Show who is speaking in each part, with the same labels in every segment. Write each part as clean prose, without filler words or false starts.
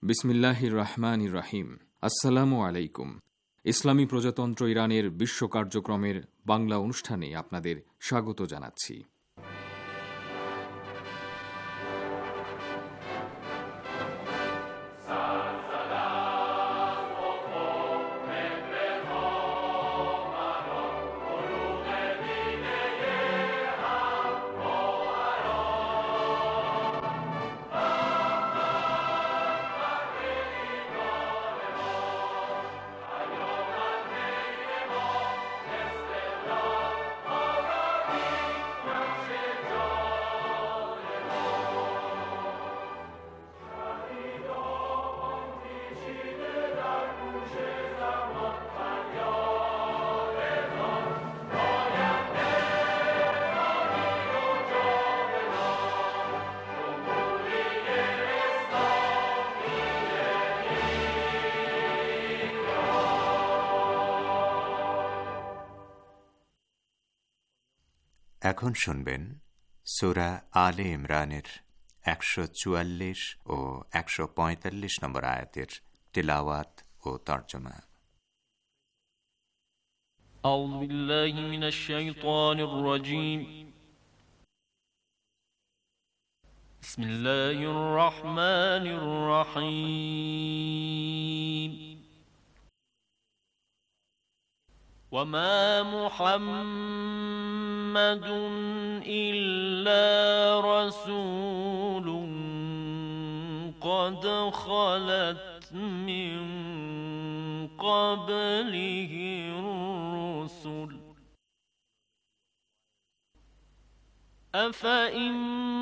Speaker 1: বিসমিল্লাহির রহমানির রহিম। আসসালামু আলাইকুম। ইসলামী প্রজাতন্ত্র ইরানের বিশ্ব কার্যক্রমের বাংলা অনুষ্ঠানে আপনাদের স্বাগত জানাচ্ছি।
Speaker 2: এখন শুনবেন সূরা আলে ইমরানের ১৪৪ ও ১৪৫ নম্বর আয়াতের তিলাওয়াত ও তরজমা।
Speaker 3: আউযু বিল্লাহি মিনাশ শাইতানির রাজীম। বিসমিল্লাহির রহমানির রহিম। وما محمد إلا رسول قد خلت من قبله الرسل أفإن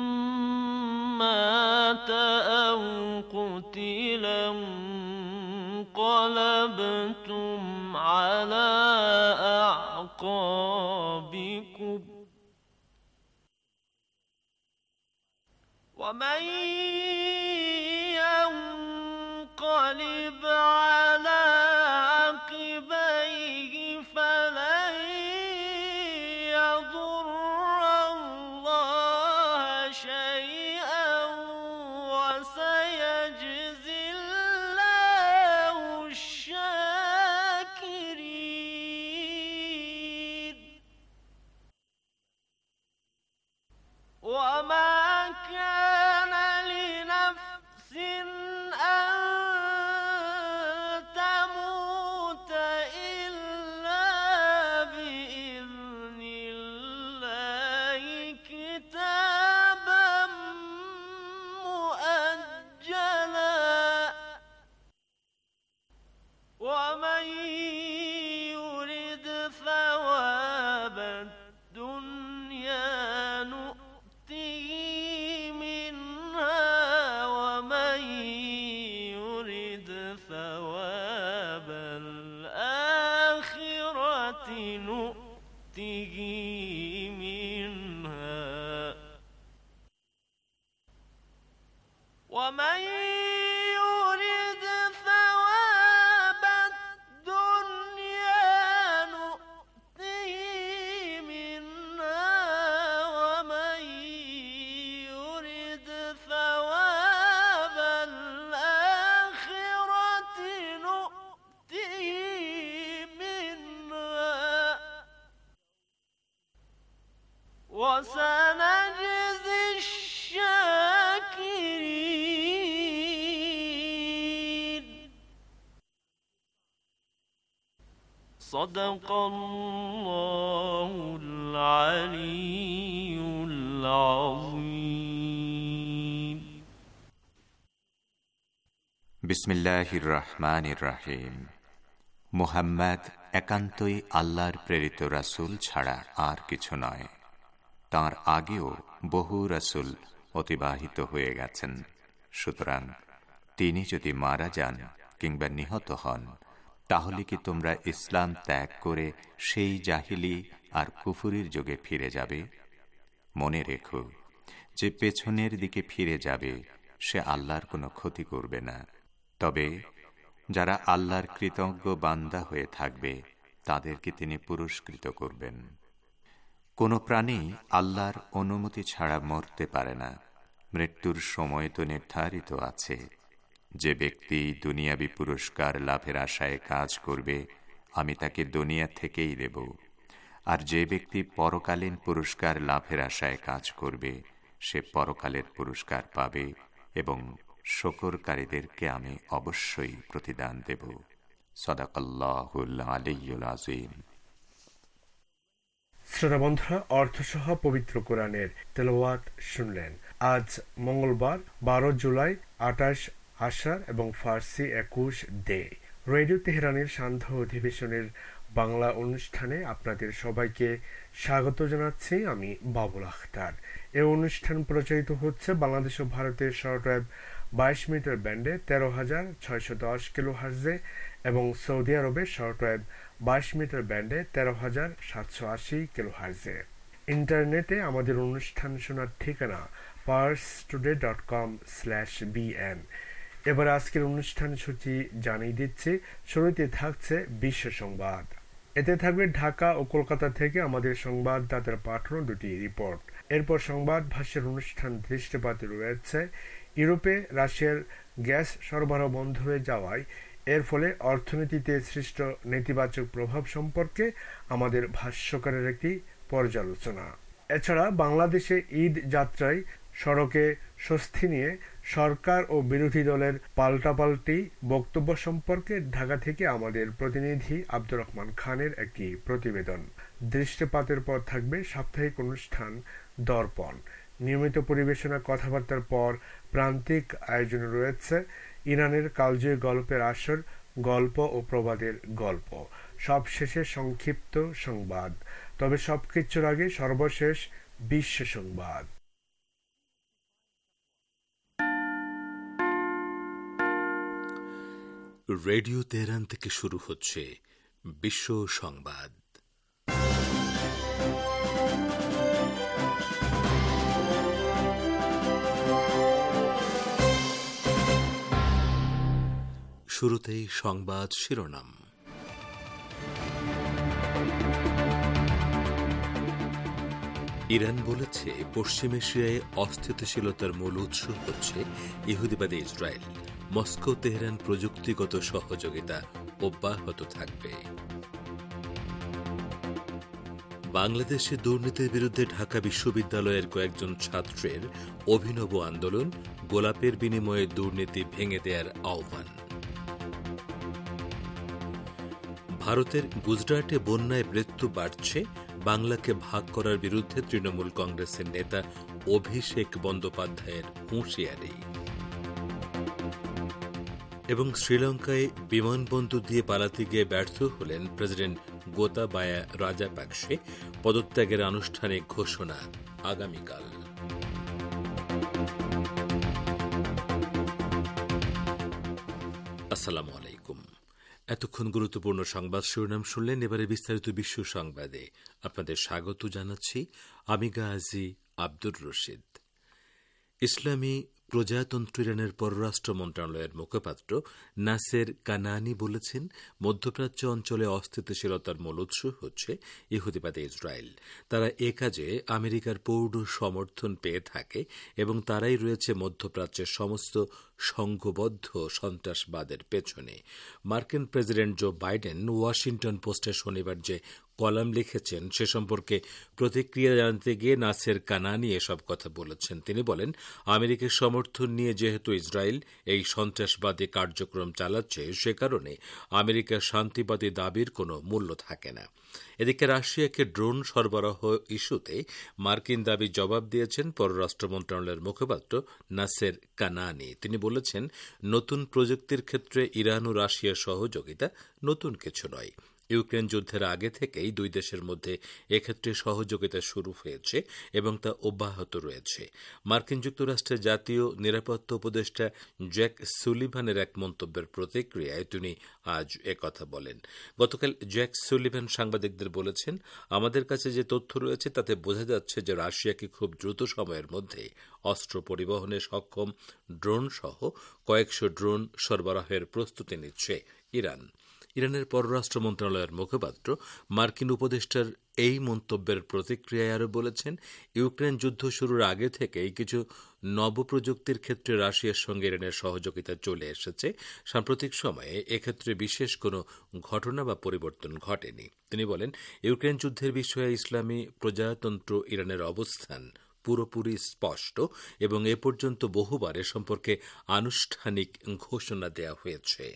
Speaker 3: مات أو قتل انقلبتم على أعقابكم ومن ينقلب على عقبيه فلن يضر الله شيئا وسيجزي الله الشاكرين. وما كان لنفس أن تموت إلا بإذن الله كتابا مؤجلا ومن يرد ثواب الدنيا نؤته منها ومن يرد ثواب الآخرة نؤته منها ومن يرد ثواب الدنيا نؤته منها ومن يرد ثواب الآخرة نؤته منها وسنجزي الشاكرين. صدق الله العلي العظيم.
Speaker 2: বিসমিল্লাহির রহমানির রহিম। মুহাম্মদ একান্তই আল্লাহর প্রেরিত রাসূল ছাড়া আর কিছু নয়। তাঁর আগেও বহু রাসূল অতিবাহিত হয়ে গেছেন। সুতরাং তিনি যদি মারা যান কিংবা নিহত হন, তাহলে কি তোমরা ইসলাম ত্যাগ করে সেই জাহিলি আর কুফরির যুগে ফিরে যাবে? মনে রেখো, যে পেছনের দিকে ফিরে যাবে সে আল্লাহর কোনো ক্ষতি করবে না। তবে যারা আল্লাহর কৃতজ্ঞ বান্দা হয়ে থাকবে তাদেরকে তিনি পুরস্কৃত করবেন। কোনো প্রাণী আল্লাহর অনুমতি ছাড়া মরতে পারে না। মৃত্যুর সময় তো নির্ধারিত আছে। যে ব্যক্তি দুনিয়াবি পুরস্কার লাভের আশায় কাজ করবে, আমি তাকে দুনিয়া থেকেই দেব। আর যে ব্যক্তি পরকালীন পুরস্কার লাভের আশায় কাজ করবে, সে পরকালের পুরস্কার পাবে এবং শকরকারীদেরকে আমি অবশ্যই প্রতিদান দেব। সাদাকাল্লাহুল আলিয়্যুল আযীম।
Speaker 4: শ্রোতা বন্ধুরা, অর্থসহ পবিত্র কোরআনের তেলাওয়াত শুনলেন। আজ মঙ্গলবার 12 জুলাই, 28 আষাঢ় এবং ফার্সি 21 ডে। রেডিও তেহরানের সান্ধ্য অধিবেশনের বাংলা অনুষ্ঠানে আপনাদের সবাইকে স্বাগত জানাচ্ছি। আমি বাবুল আখতার। এই অনুষ্ঠান প্রচারিত হচ্ছে বাংলাদেশ ও ভারতের শর্টওয়েভ 22 মিটার ব্যান্ডে 13,610 কিলোহার্টজে এবং সৌদি আরবে শর্টওয়েভ 22 মিটার ব্যান্ডে 13,780 কিলোহার্টজে। ইন্টারনেটে আমাদের অনুষ্ঠান শোনার ঠিকানা parstoday.com/bn। এবার আজকের অনুষ্ঠান সূচি জানিয়ে দিচ্ছি। শুরুতে থাকছে বিশ্ব সংবাদ। এতে থাকবে ঢাকা ও কলকাতা থেকে আমাদের সংবাদদাতার পাঠানো দুটি রিপোর্ট। এরপর সংবাদ ভাষ্যের অনুষ্ঠান দৃষ্টিপাতে রয়েছে ইউরোপে রাশিয়ার গ্যাস সরবরাহ বন্ধ হয়ে যাওয়ায় এর ফলে অর্থনীতিতে সৃষ্ট নেতিবাচক প্রভাব সম্পর্কে আমাদের ভাষ্যকারের একটি পর্যালোচনা। এছাড়া বাংলাদেশে ঈদ যাত্রায় সড়কে স্বস্তি নিয়ে সরকার ও বিরোধী দলের পাল্টাপাল্টি বক্তব্য সম্পর্কে ঢাকা থেকে আমাদের প্রতিনিধি আব্দুর রহমান খানের একটি প্রতিবেদন। দৃষ্টিপাতের পর থাকবে সাপ্তাহিক অনুষ্ঠান দর্পণ। নিয়মিত পরিবেশনা কথাবার্তার পর প্রান্তিক আয়োজনে রয়েছে ইরানের কালজয়ী গল্পের আসর, গল্প ও প্রবাদের গল্প। সবশেষে সংক্ষিপ্ত সংবাদ। তবে সবকিছুর আগে সর্বশেষ বিশ্ব সংবাদ।
Speaker 5: রেডিও তেহরান থেকে শুরু হচ্ছে বিশ্ব সংবাদ। শুরুতেই সংবাদ শিরোনাম। ইরান বলেছে পশ্চিম এশিয়ায় অস্থিতিশীলতার মূল উৎস হচ্ছে ইহুদিবাদী ইসরায়েল। মস্কো তেহরান প্রযুক্তিগত সহযোগিতা অব্যাহত থাকবে। বাংলাদেশে দুর্নীতির বিরুদ্ধে ঢাকা বিশ্ববিদ্যালয়ের কয়েকজন ছাত্রের অভিনব আন্দোলন, গোলাপের বিনিময়ে দুর্নীতি ভেঙে দেওয়ার আহ্বান। ভারতের গুজরাটে বন্যায় মৃত্যু বাড়ছে, বাংলাকে ভাগ করার বিরুদ্ধে তৃণমূল কংগ্রেসের নেতা অভিষেক বন্দ্যোপাধ্যায়ের হুঁশিয়ারি। এবং শ্রীলঙ্কায় বিমানবন্দর দিয়ে পালাতে গিয়ে ব্যর্থ হলেন প্রেসিডেন্ট গোতাবায়া রাজাপাকসে, পদত্যাগের আনুষ্ঠানিক ঘোষণা আগামীকাল। আসসালামু আলাইকুম। এতক্ষণ গুরুত্বপূর্ণ সংবাদ শিরোনাম শুনলেন। এবারে বিস্তারিত বিশ্ব সংবাদে আপনাদের স্বাগত জানাচ্ছি। আমি গাজী আব্দুর রশিদ। ইসলামী প্রজাতন্ত্র ইরানের পররাষ্ট্র মন্ত্রণালয়ের মুখপাত্র নাসের কানানি বলেছেন, মধ্যপ্রাচ্য অঞ্চলে অস্থিতিশীলতার মূল উৎস হচ্ছে ইহুদিবাদী ইসরায়েল। তারা এ কাজে আমেরিকার পূর্ণ সমর্থন পেয়ে থাকে এবং তারাই রয়েছে মধ্যপ্রাচ্যের সমস্ত সংঘবদ্ধ সন্ত্রাসবাদের পেছনে। মার্কিন প্রেসিডেন্ট জো বাইডেন ওয়াশিংটন পোস্টে শনিবার যে কলাম লিখেছেন সে সম্পর্কে প্রতিক্রিয়া জানাতে গিয়ে নাসের কানানি এসব কথা বলেছেন। তিনি বলেন, আমেরিকার সমর্থন নিয়ে যেহেতু ইসরায়েল এই সন্ত্রাসবাদী কার্যক্রম চালাচ্ছে, সে কারণে আমেরিকার শান্তিবাদী দাবির কোনো মূল্য থাকে না। এদিকে রাশিয়াকে ড্রোন সরবরাহ ইস্যুতে মার্কিন দাবি জবাব দিয়েছেন পররাষ্ট্র মন্ত্রণালয়ের মুখপাত্র নাসের কানানি। তিনি বলেছেন, নতুন প্রযুক্তির ক্ষেত্রে ইরান ও রাশিয়ার সহযোগিতা নতুন কিছু নয়। ইউক্রেন যুদ্ধের আগে থেকেই দুই দেশের মধ্যে এক্ষেত্রে সহযোগিতা শুরু হয়েছে এবং তা অব্যাহত রয়েছে। মার্কিন যুক্তরাষ্ট্রের জাতীয় নিরাপত্তা উপদেষ্টা জ্যাক সুলিভানের এক মন্তব্যের প্রতিক্রিয়ায় তিনি আজ একথা বলেন। গতকাল জ্যাক সুলিভান সাংবাদিকদের বলেছেন, আমাদের কাছে যে তথ্য রয়েছে তাতে বোঝা যাচ্ছে যে রাশিয়াকে খুব দ্রুত সময়ের মধ্যে অস্ত্র পরিবহনে সক্ষম ড্রোন সহ কয়েকশো ড্রোন সরবরাহের প্রস্তুতি নিচ্ছে ইরান। ইরানের পররাষ্ট্র মন্ত্রণালয়ের মুখপাত্র মার্কিন উপদেষ্টার এই মন্তব্যের প্রতিক্রিয়ায় আরও বলেছেন, ইউক্রেন যুদ্ধ শুরুর আগে থেকেই কিছু নবপ্রযুক্তির ক্ষেত্রে রাশিয়ার সঙ্গে ইরানের সহযোগিতা চলে এসেছে। সাম্প্রতিক সময়ে এক্ষেত্রে বিশেষ কোনো ঘটনা বা পরিবর্তন ঘটেনি। তিনি বলেন, ইউক্রেন যুদ্ধের বিষয়ে ইসলামী প্রজাতন্ত্র ইরানের অবস্থান পুরোপুরি স্পষ্ট এবং এ পর্যন্ত বহুবার এ সম্পর্কে আনুষ্ঠানিক ঘোষণা দেওয়া হয়েছে।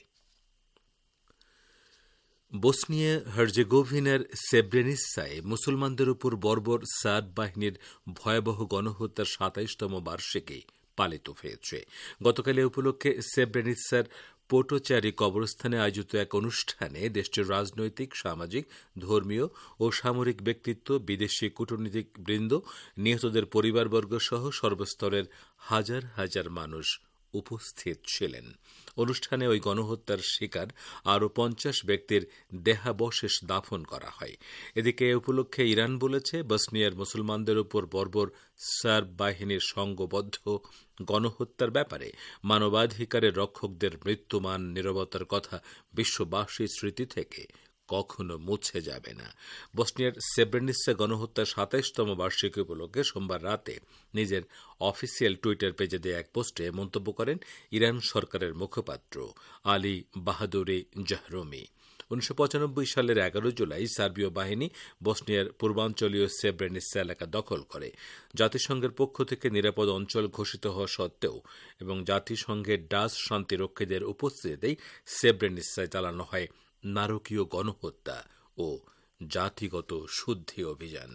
Speaker 5: বসনিয়া হার্জেগোভিনার সেব্রেনিসায় মুসলমানদের উপর বর্বর সার্ব বাহিনীর ভয়াবহ গণহত্যার ২৭তম বার্ষিকী পালিত হয়েছে। গতকাল এ উপলক্ষে সেব্রেনিসার পোটোচারি কবরস্থানে আয়োজিত এক অনুষ্ঠানে দেশটির রাজনৈতিক, সামাজিক, ধর্মীয় ও সামরিক ব্যক্তিত্ব, বিদেশি কূটনীতিক বৃন্দ, নিহতদের পরিবারবর্গ সহ সর্বস্তরের হাজার হাজার মানুষ উপস্থিত ছিলেন। অনুষ্ঠানে ওই গণহত্যার শিকার আরও ৫০ ব্যক্তির দেহাবশেষ দাফন করা হয়। এদিকে এ উপলক্ষে ইরান বলেছে, বসনিয়ার মুসলমানদের উপর বর্বর সার্ব বাহিনীর সংঘবদ্ধ গণহত্যার ব্যাপারে মানবাধিকারের রক্ষকদের মৃত্যুমান নীরবতার কথা বিশ্ববাসীর স্মৃতি থেকে কখনো মুছে যাবে না। বসনিয়ার সেব্রেনিসা গণহত্যার ২৭তম বার্ষিকী উপলক্ষে সোমবার রাতে নিজের অফিসিয়াল টুইটার পেজে দেয়া এক পোস্টে মন্তব্য করেন ইরান সরকারের মুখপাত্র আলী বাহাদুরি জাহরমি। ১৯৯৫ সালের ১১ জুলাই সার্বীয় বাহিনী বসনিয়ার পূর্বাঞ্চলীয় সেব্রেনিসা এলাকা দখল করে। জাতিসংঘের পক্ষ থেকে নিরাপদ অঞ্চল ঘোষিত হওয়া সত্ত্বেও এবং জাতিসংঘের ডাচ শান্তিরক্ষীদের উপস্থিতিতেই সেব্রেনিসায় চালানো হয় নারকীয় গণহত্যা ও জাতিগত শুদ্ধি অভিযান।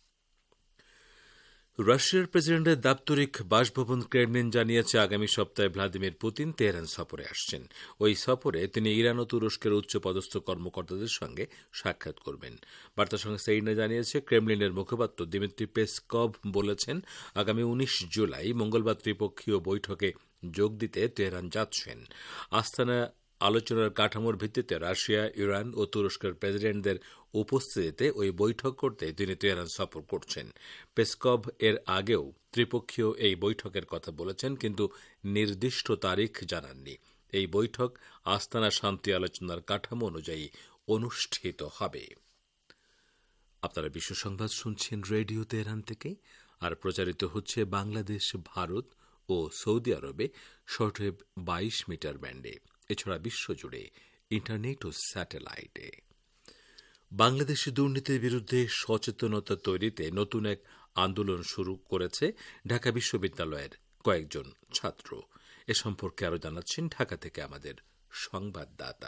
Speaker 5: রাশিয়ার প্রেসিডেন্টের দাপ্তরিক বাসভবন ক্রেমলিন জানিয়েছে, আগামী সপ্তাহে ভ্লাদিমির পুতিন তেহরান সফরে আসছেন। ওই সফরে তিনি ইরান ও তুরস্কের উচ্চপদস্থ কর্মকর্তাদের সঙ্গে সাক্ষাৎ করবেন। বার্তা সংস্থা ইরনা জানিয়েছে, ক্রেমলিনের মুখপাত্র দিমিত্রি পেসকভ বলেছেন, আগামী ১৯ জুলাই মঙ্গলবার ত্রিপক্ষীয় বৈঠকে যোগ দিতে তেহরান যাচ্ছেন। আস্তানা আলোচনার কাঠামোর ভিত্তিতে রাশিয়া, ইরান ও তুরস্কের প্রেসিডেন্টদের উপস্থিতিতে ওই বৈঠক করতে তিনি তেহরান সফর করছেন। পেসকভ এর আগেও ত্রিপক্ষীয় এই বৈঠকের কথা বলেছেন, কিন্তু নির্দিষ্ট তারিখ জানাননি। এই বৈঠক আস্তানা শান্তি আলোচনার কাঠামো অনুযায়ী অনুষ্ঠিত হবে। আপনারা বিশ্ব সংবাদ শুনছেন রেডিও তেহরান থেকে, আর প্রচারিত হচ্ছে বাংলাদেশ, ভারত ও সৌদি আরবে শর্টওয়েভ ২২ মিটার ব্যান্ডে, এছাড়া বিশ্বজুড়ে ইন্টারনেট ও স্যাটেলাইটে। বাংলাদেশে দুর্নীতির বিরুদ্ধে সচেতনতা তৈরিতে নতুন এক আন্দোলন শুরু করেছে ঢাকা বিশ্ববিদ্যালয়ের কয়েকজন ছাত্র। এ সম্পর্কে আরও জানাচ্ছেন ঢাকা থেকে আমাদের সংবাদদাতা।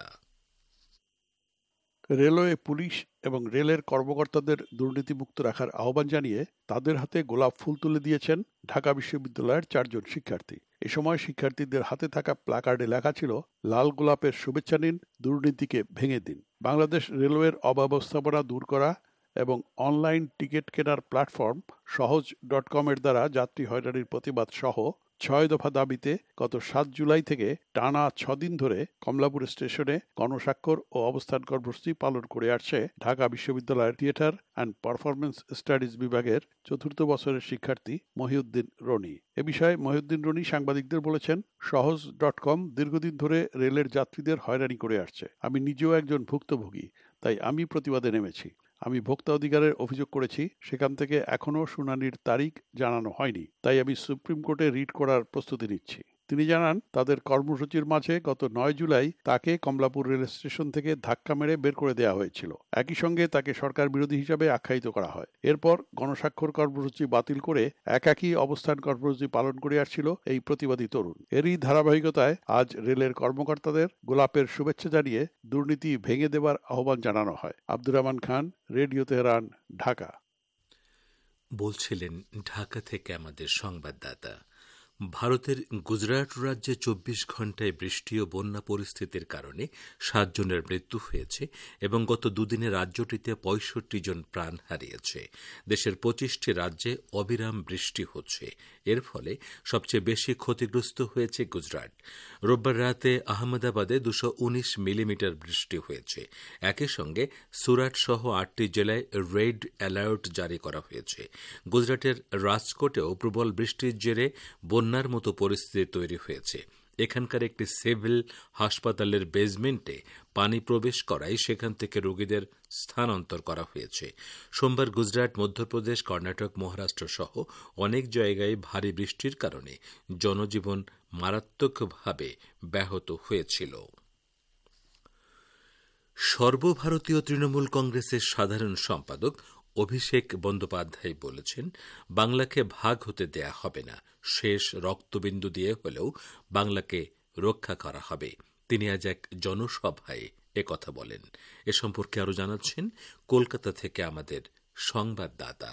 Speaker 6: রেলওয়ে, পুলিশ এবং রেলের কর্মকর্তাদের দুর্নীতিমুক্ত রাখার আহ্বান জানিয়ে তাদের হাতে গোলাপ ফুল তুলে দিয়েছেন ঢাকা বিশ্ববিদ্যালয়ের ৪ জন শিক্ষার্থী। এ সময় শিক্ষার্থীদের হাতে থাকা প্ল্যাকার্ডে লেখা ছিল, লাল গোলাপের শুভেচ্ছা নিন, দুর্নীতিকে ভেঙে দিন। বাংলাদেশ রেলওয়ের অব্যবস্থাপনা দূর করা এবং অনলাইন টিকিট কেনার প্ল্যাটফর্ম সহজ.com এর দ্বারা যাত্রী হয়রানির প্রতিবাদ সহ ৬ দফা দাবিতে গত ৭ জুলাই থেকে টানা ৬ দিন ধরে কমলাপুর স্টেশনে গণস্বাক্ষর ও অবস্থান কর্মসূচি পালন করে আসছে ঢাকা বিশ্ববিদ্যালয়ের থিয়েটার অ্যান্ড পারফরমেন্স স্টাডিজ বিভাগের ৪র্থ বছরের শিক্ষার্থী মহিউদ্দিন রনি। এ বিষয়ে মহিউদ্দিন রনি সাংবাদিকদের বলেছেন, সহজ.com দীর্ঘদিন ধরে রেলের যাত্রীদের হয়রানি করে আসছে। আমি নিজেও একজন ভুক্তভোগী, তাই আমি প্রতিবাদে নেমেছি। আমি ভোক্তা অধিকারের অভিযোগ করেছি, সেখান থেকে এখনও শুনানির তারিখ জানানো হয়নি, তাই আমি সুপ্রিম কোর্টে রিট করার প্রস্তুতি নিচ্ছি। তিনি জানান, তাদের কর্মসূচির মাঝে গত ৯ জুলাই তাকে কমলাপুর রেল স্টেশন থেকে ধাক্কা মেরে বের করে দেওয়া হয়েছিল। একই সঙ্গে তাকে সরকার বিরোধী হিসাবে আখ্যায়িত করা হয়। এরপর গণস্বাক্ষর কর্মসূচি বাতিল করে একাকী অবস্থান কর্মসূচি পালন করে আসছিল এই প্রতিবাদী তরুণ। এরই ধারাবাহিকতায় আজ রেলের কর্মকর্তাদের গোলাপের শুভেচ্ছা জানিয়ে দুর্নীতি ভেঙে দেবার আহ্বান জানানো হয়। Abdur Rahman Khan, radio Tehran, Dhaka.
Speaker 5: বলছিলেন ঢাকা থেকে আমাদের সংবাদদাতা। ভারতের গুজরাট রাজ্যে ২৪ ঘণ্টায় বৃষ্টি ও বন্যা পরিস্থিতির কারণে ৭ জনের মৃত্যু হয়েছে এবং গত দুদিনে রাজ্যটিতে ৬৫ জন প্রাণ হারিয়েছে। দেশের ২৫টি রাজ্যে অবিরাম বৃষ্টি হচ্ছে। এর ফলে সবচেয়ে বেশি ক্ষতিগ্রস্ত হয়েছে গুজরাট। রোববার রাতে আহমেদাবাদে ২১৯ মিলিমিটার বৃষ্টি হয়েছে। একই সঙ্গে সুরাট সহ ৮টি জেলায় রেড অ্যালার্ট জারি করা হয়েছে। গুজরাটের রাজকোটেও প্রবল বৃষ্টির জেরে বন্যার মতো পরিস্থিতি তৈরি হয়েছে। এখানকার একটি সিভিল হাসপাতালের বেজমেন্টে পানি প্রবেশ করায় সেখান থেকে রোগীদের স্থানান্তর করা হয়েছে। সোমবার গুজরাট, মধ্যপ্রদেশ, কর্ণাটক, মহারাষ্ট্র সহ অনেক জায়গায় ভারী বৃষ্টির কারণে জনজীবন মারাত্মকভাবে ব্যাহত হয়েছিল। সর্বভারতীয় তৃণমূল কংগ্রেসের সাধারণ সম্পাদক অভিষেক বন্দ্যোপাধ্যায় বলেছেন, বাংলাকে ভাগ হতে দেয়া হবে না, শেষ রক্তবিন্দু দিয়ে হলেও বাংলাকে রক্ষা করা হবে। তিনি আজ এক জনসভায় একথা বলেন। এ সম্পর্কে আরো জানাচ্ছেন কলকাতা থেকে আমাদের সংবাদদাতা।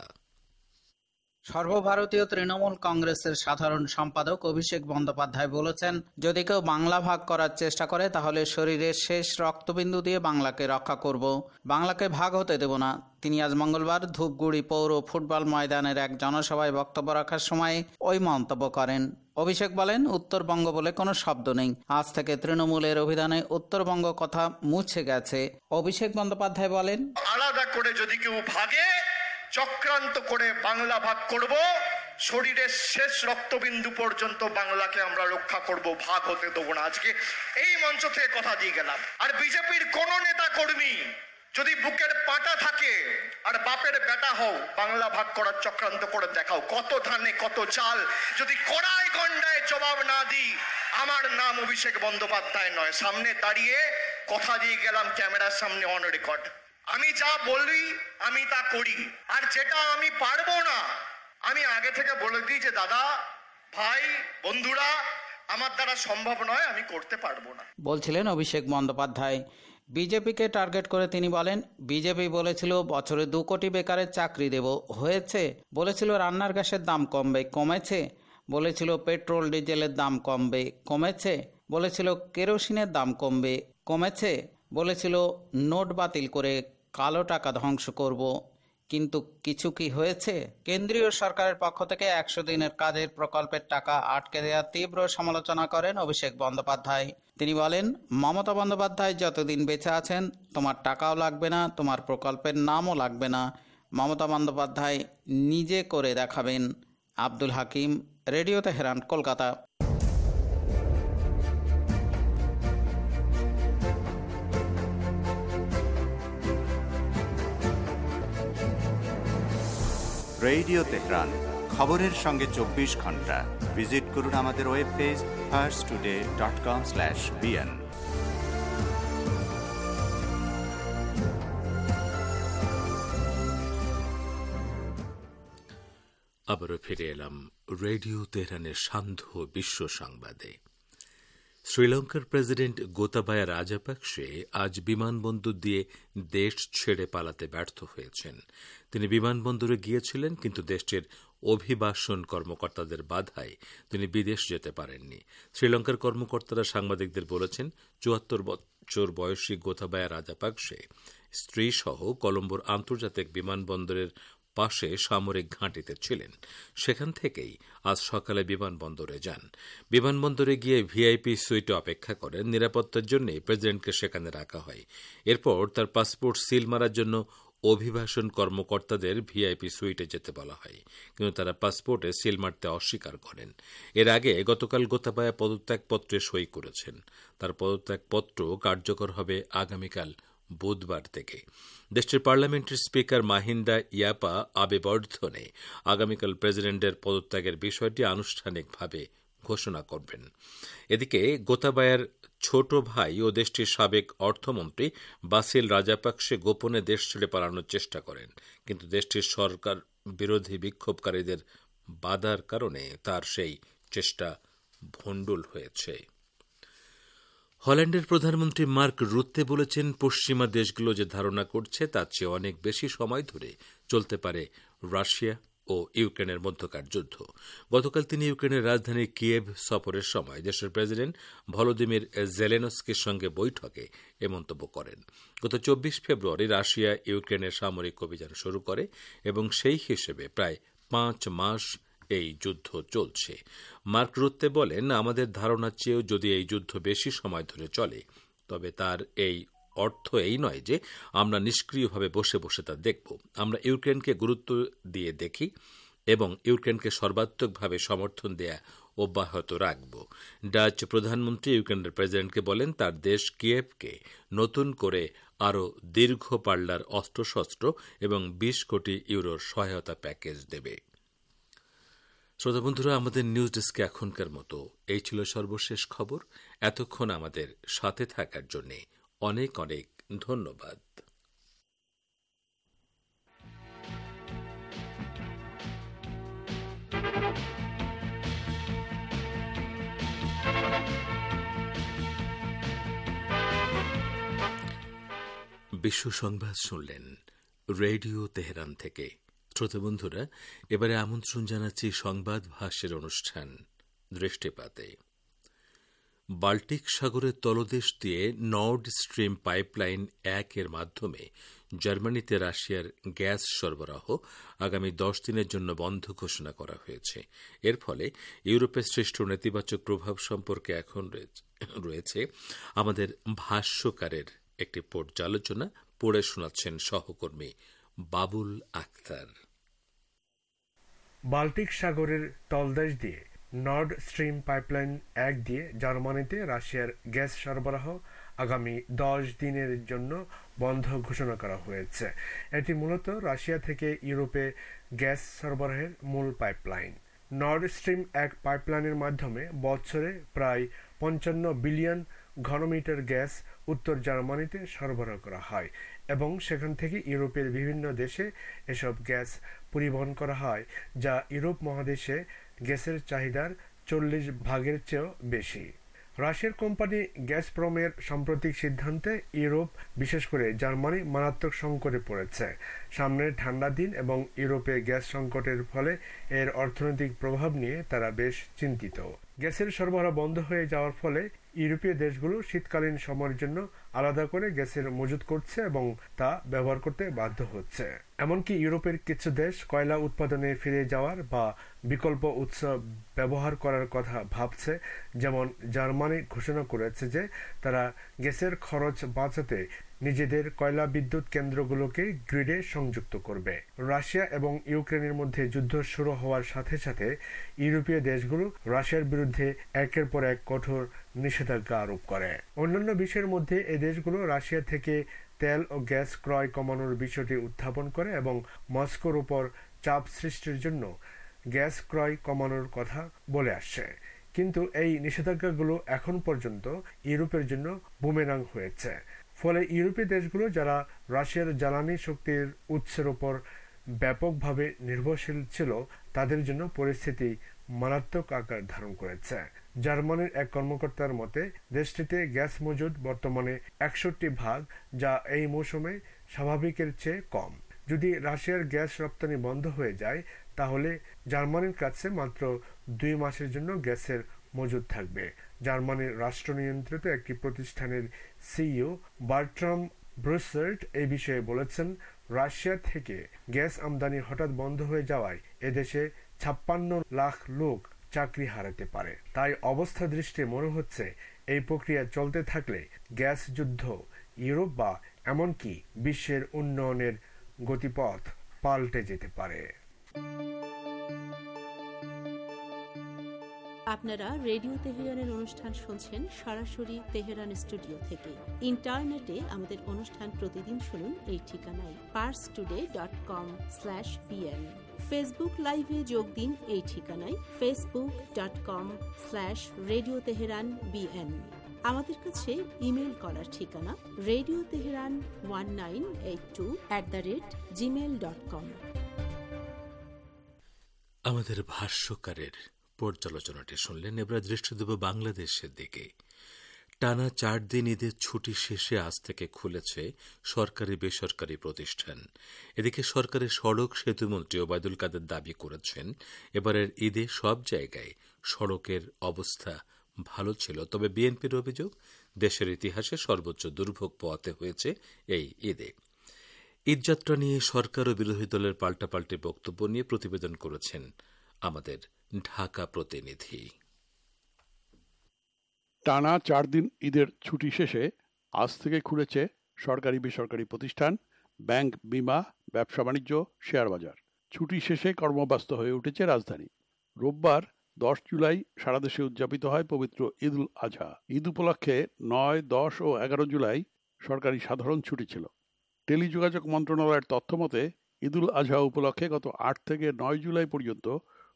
Speaker 7: সর্বভারতীয় তৃণমূল কংগ্রেসের সাধারণ সম্পাদক অভিষেক বন্দ্যোপাধ্যায় বলেছেন, যদি কেউ বাংলা ভাগ করার চেষ্টা করে তাহলে শরীরের শেষ রক্তবিন্দু দিয়ে বাংলাকে রক্ষা করব, বাংলাকে ভাগ হতে দেব না। তিনি আজ মঙ্গলবার ধূপগুড়ি পৌর ফুটবল ময়দানের এক জনসভায় বক্তব্য রাখার সময় ওই মন্তব্য করেন। অভিষেক বলেন, উত্তরবঙ্গ বলে কোনো শব্দ নেই। আজ থেকে তৃণমূলের অভিধানে উত্তরবঙ্গ কথা মুছে গেছে। অভিষেক বন্দ্যোপাধ্যায় বলেন,
Speaker 8: আলাদা করে যদি কেউ ভাগে, চক্রান্ত করে বাংলা ভাগ করব, শরীরের শেষ রক্তবিন্দু পর্যন্ত বাংলাকে আমরা রক্ষা করব, ভাগ হতে দেবো না। আজকে এই মঞ্চ থেকে কথা দিয়ে গেলাম। আর বিজেপির কোন নেতা কর্মী যদি বুকের পাটা থাকে আর বাপের বেটা হও, বাংলা ভাগ করার চক্রান্ত করে দেখাও, কত ধানে কত চাল, যদি কড়াই গন্ডায় জবাব না দিই, আমার নাম অভিষেক বন্দ্যোপাধ্যায় নয়। সামনে দাঁড়িয়ে কথা দিয়ে গেলাম, ক্যামেরার সামনে অন রেকর্ড। আমি যা বলি আমি তা করি, আর যেটা আমি পারবো না আমি আগে থেকে বলে দিই যে দাদা, ভাই, বন্ধুরা, আমার দ্বারা সম্ভব নয়, আমি করতে পারবো না,
Speaker 7: বলছিলেন অভিষেক বন্দ্যোপাধ্যায়। বিজেপিকে টার্গেট করে তিনি বলেন, বিজেপি বলেছিল বছরে 2 কোটি বেকারের চাকরি দেব, হয়েছে? বলেছিল রান্নার গ্যাসের দাম কমবে, কমেছে? বলেছিল পেট্রোল ডিজেলের দাম কমবে, কমেছে? বলেছিল কেরোসিনের দাম কমবে, কমেছে? বলেছিল নোট বাতিল করে কালো টাকা ধ্বংস করব, কিন্তু কিছু কি হয়েছে? কেন্দ্রীয় সরকারের পক্ষ থেকে 100 দিনের কাজের প্রকল্পের টাকা আটকে দেওয়ার তীব্র সমালোচনা করেন অভিষেক বন্দ্যোপাধ্যায়। তিনি বলেন, মমতা বন্দ্যোপাধ্যায় যতদিন বেঁচে আছেন তোমার টাকাও লাগবে না, তোমার প্রকল্পের নামও লাগবে না। মমতা বন্দ্যোপাধ্যায় নিজে করে দেখাবেন। Abdul Hakim, radio Tehran, Kolkata.
Speaker 2: Radio Tehran, খবরের সঙ্গে 24 ঘন্টা। ভিজিট করুন আমাদের ওয়েব পেজ farstoday.com/bn।
Speaker 5: আবারও ফিরে এলাম রেডিও তেহরানের সান্ধ্য বিশ্ব সংবাদে। শ্রীলঙ্কার প্রেসিডেন্ট গোতাবায়া রাজাপাকসে আজ বিমানবন্দর দিয়ে দেশ ছেড়ে পালাতে ব্যর্থ হয়েছেন। তিনি বিমানবন্দরে গিয়েছিলেন, কিন্তু দেশটির অভিবাসন কর্মকর্তাদের বাধায় তিনি বিদেশ যেতে পারেননি। শ্রীলঙ্কার কর্মকর্তারা সাংবাদিকদের বলেছেন, 74 বছর বয়সী গোতাবায়া রাজাপাকসে স্ত্রী সহ কলম্বোর আন্তর্জাতিক বিমানবন্দরের পাশে সামরিক ঘাঁটিতে ছিলেন। সেখান থেকেই আজ সকালে বিমানবন্দরে যান। বিমানবন্দরে গিয়ে ভিআইপি সুইটে অপেক্ষা করেন। নিরাপত্তার জন্য প্রেসিডেন্টকে সেখানে রাখা হয়। এরপর তার পাসপোর্ট সিল মারার জন্য অভিবাসন কর্মকর্তাদের ভিআইপি সুইটে যেতে বলা হয়, কিন্তু তারা পাসপোর্টে সিল মারতে অস্বীকার করেন। এর আগে গতকাল গোতাবায়া পদত্যাগপত্রে সই করেছেন। তার পদত্যাগপত্র কার্যকর হবে আগামীকাল বুধবার থেকে। দেশটির পার্লামেন্টের স্পিকার মাহিন্দা ইয়াপা আবেবর্ধনে আগামীকাল প্রেসিডেন্টের পদত্যাগের বিষয়টি আনুষ্ঠানিকভাবে ঘোষণা করবেন। এদিকে গোতাবায়ার ছোট ভাই ও দেশটির সাবেক অর্থমন্ত্রী বাসিল রাজাপাকসে গোপনে দেশ ছেড়ে পালানোর চেষ্টা করেন, কিন্তু দেশটির সরকার বিরোধী বিক্ষোভকারীদের বাধার কারণে তার সেই চেষ্টা ভণ্ডুল হয়েছে। হল্যান্ডের প্রধানমন্ত্রী মার্ক রুত্তে বলেছেন, পশ্চিমা দেশগুলো যে ধারণা করছে তার চেয়ে অনেক বেশি সময় ধরে চলতে পারে রাশিয়া ও ইউক্রেনের মধ্যকার যুদ্ধ। গতকাল তিনি ইউক্রেনের রাজধানী কিয়েভ সফরের সময় দেশের প্রেসিডেন্ট ভলোদিমির জেলেনস্কির সঙ্গে বৈঠকে এ মন্তব্য করেন। গত 24 ফেব্রুয়ারি রাশিয়া ইউক্রেনের সামরিক অভিযান শুরু করে এবং সেই হিসেবে প্রায় 5 মাস এই যুদ্ধ চলছে। মার্ক রুত্তে বলেন, আমাদের ধারণার চেয়েও যদি এই যুদ্ধ বেশি সময় ধরে চলে, তবে তার এই অর্থ এই নয় যে আমরা নিষ্ক্রিয়ভাবে বসে বসে তা দেখব। আমরা ইউক্রেনকে গুরুত্ব দিয়ে দেখি এবং ইউক্রেনকে সর্বাত্মকভাবে সমর্থন দেয়া অব্যাহত রাখব। ডাচ প্রধানমন্ত্রী ইউক্রেনের প্রেসিডেন্টকে বলেন তার দেশ কিয়েভকে নতুন করে আরও দীর্ঘ পাল্লার অস্ত্রশস্ত্র এবং 20 কোটি ইউরোর সহায়তা প্যাকেজ দেবে। শ্রোতা বন্ধুরা, আমাদের নিউজ ডেস্কে এখনকার মতো এই ছিল সর্বশেষ খবর। এতক্ষণ আমাদের সাথে থাকার জন্য অনেক অনেক ধন্যবাদ। বিশ্ব সংবাদ শুনলেন রেডিও তেহরান থেকে। শ্রোতা বন্ধুরা, এবারে আমন্ত্রণ জানাচ্ছি সংবাদ ভাষ্যের অনুষ্ঠান দৃষ্টিপাতে। বাল্টিক সাগরের তলদেশ দিয়ে নর্ড স্ট্রিম পাইপলাইন 1 এর মাধ্যমে জার্মানিতে রাশিয়ার গ্যাস সরবরাহ আগামী 10 দিনের জন্য বন্ধ ঘোষণা করা হয়েছে। এর ফলে ইউরোপের সৃষ্ট নেতিবাচক প্রভাব সম্পর্কে এখন রয়েছে আমাদের ভাষ্যকারের একটি পর্যালোচনা। পড়ে শোনাচ্ছেন সহকর্মী বাবুল আক্তার।
Speaker 4: বাল্টিক সাগরের তলদেশ দিয়ে নর্ড স্ট্রিম পাইপলাইন 1 দিয়ে জার্মানিতে রাশিয়ার গ্যাস সরবরাহ আগামী 10 দিনের জন্য বন্ধ ঘোষণা করা হয়েছে। এটি মূলত রাশিয়া থেকে ইউরোপে গ্যাস সরবরাহের মূল পাইপলাইন। নর্ড স্ট্রিম 1 পাইপলাইনের মাধ্যমে বছরে প্রায় 55 বিলিয়ন ঘনমিটার গ্যাস উত্তর জার্মানিতে সরবরাহ করা হয় এবং সেখান থেকে ইউরোপের বিভিন্ন দেশে এসব গ্যাস পরিবহন করা হয়, যা ইউরোপ মহাদেশে গ্যাসের চাহিদার 40 ভাগের চেয়েও বেশি। রাশিয়ার কোম্পানি গ্যাসপ্রমের সাম্প্রতিক সিদ্ধান্তে ইউরোপ, বিশেষ করে জার্মানি, মারাত্মক সংকটে পড়েছে। সামনের ঠান্ডা দিন এবং ইউরোপে গ্যাস সংকটের ফলে এর অর্থনৈতিক প্রভাব নিয়ে তারা বেশ চিন্তিত। গ্যাসের সরবরাহ বন্ধ হয়ে যাওয়ার ফলে ইউরোপীয় দেশগুলো শীতকালীন সময়ের জন্য আলাদা করে গ্যাসের মজুত করছে এবং তা ব্যবহার করতে বাধ্য হচ্ছে। এমনকি ইউরোপের কিছু দেশ কয়লা উৎপাদনে ফিরে যাওয়ার বা বিকল্প উৎস ব্যবহার করার কথা ভাবছে। যেমন জার্মানি ঘোষণা করেছে যে তারা গ্যাসের খরচ বাঁচাতে নিজেদের কয়লা বিদ্যুৎ কেন্দ্রগুলোকে গ্রিডে সংযুক্ত করবে। রাশিয়া এবং ইউক্রেনের মধ্যে যুদ্ধ শুরু হওয়ার সাথে সাথে ইউরোপীয় দেশগুলো রাশিয়ার বিরুদ্ধে একের পর এক কঠোর নিষেধাজ্ঞা আরোপ করে। অন্যান্য বিষয়ের মধ্যে এই দেশগুলো রাশিয়া থেকে তেল ও গ্যাস ক্রয় কমানোর বিষয়টি উত্থাপন করে এবং মস্কোর উপর চাপ সৃষ্টির জন্য গ্যাস ক্রয় কমানোর কথা বলে আসছে। কিন্তু এই নিষেধাজ্ঞাগুলো এখন পর্যন্ত ইউরোপের জন্য বুমেরাং হয়েছে। ফলে ইউরোপীয় দেশগুলো যারা রাশিয়ার জ্বালানি শক্তির উৎসের উপর ব্যাপকভাবে নির্ভরশীল ছিল, তাদের জন্য পরিস্থিতি মারাত্মক আকার ধারণ করেছে। জার্মানির এক কর্মকর্তার মতে দেশটিতে গ্যাস মজুদ বর্তমানে 61 ভাগ, যা এই মৌসুমে স্বাভাবিকের চেয়ে কম। যদি রাশিয়ার গ্যাস রপ্তানি বন্ধ হয়ে যায় তাহলে জার্মানির কাছে মাত্র 2 মাসের জন্য গ্যাসের মজুদ থাকবে। জার্মানির রাষ্ট্র নিয়ন্ত্রিত একটি প্রতিষ্ঠানের সিইও বার্ট্রাম ব্রুসার্ট এই বিষয়ে বলেছেন, রাশিয়া থেকে গ্যাস আমদানি হঠাৎ বন্ধ হয়ে যাওয়ায় এদেশে 56 লাখ লোক চাকরি হারাতে পারে। তাই অবস্থা দৃষ্টি মনে হচ্ছে এই প্রক্রিয়া চলতে থাকলে গ্যাস যুদ্ধ ইউরোপ বা এমনকি বিশ্বের উন্নয়নের গতিপথ পাল্টে যেতে পারে।
Speaker 9: আপনারা রেডিও তেহরানের অনুষ্ঠান শুনছেন সরাসরি তেহরান স্টুডিও থেকে। ইন্টারনেটে আমাদের অনুষ্ঠান প্রতিদিন শুনুন এই ঠিকানায় parstoday.com/vn। ফেসবুক লাইভে যোগ দিন এই ঠিকানায় facebook.com/radio teheran bn। আমাদের কাছে ইমেল করার ঠিকানা radioteheran1982@gmail.com।
Speaker 5: আমাদের ভাষ্যকারের পর্যালোচনাটি শুনলেন। এবার দৃষ্টি দেব বাংলাদেশের দিকে। টানা 4 দিন ঈদের ছুটি শেষে আজ থেকে খুলেছে সরকারি বেসরকারি প্রতিষ্ঠান। এদিকে সরকারের সড়ক সেতুমন্ত্রী ওবায়দুল কাদের দাবি করেছেন, এবারের ঈদে সব জায়গায় সড়কের অবস্থা ভালো ছিল। তবে বিএনপির অভিযোগ, দেশের ইতিহাসে সর্বোচ্চ দুর্ভোগ পোহাতে হয়েছে এই ঈদে। ঈদযাত্রা নিয়ে সরকার ও বিরোধী দলের পাল্টাপাল্টি বক্তব্য নিয়ে প্রতিবেদন করেছেন আমাদের ঢাকা প্রতিনিধি।
Speaker 6: টানা 4 দিন ঈদের ছুটি শেষে আজ থেকে খুলেছে সরকারি বেসরকারি প্রতিষ্ঠান, ব্যাংক, বিমা, ব্যবসা বাণিজ্য, শেয়ার বাজার। ছুটি শেষে কর্মব্যস্ত হয়ে উঠেছে রাজধানী। রোববার 10 জুলাই সারা দেশে উদযাপিত হয় পবিত্র ঈদ উল আজহা। ঈদ উপলক্ষে 9, 10 ও 11 জুলাই সরকারি সাধারণ ছুটি ছিল। টেলিযোগাযোগ মন্ত্রণালয়ের তথ্য মতে ঈদ উল আজহা উপলক্ষে গত 8 থেকে 9 জুলাই পর্যন্ত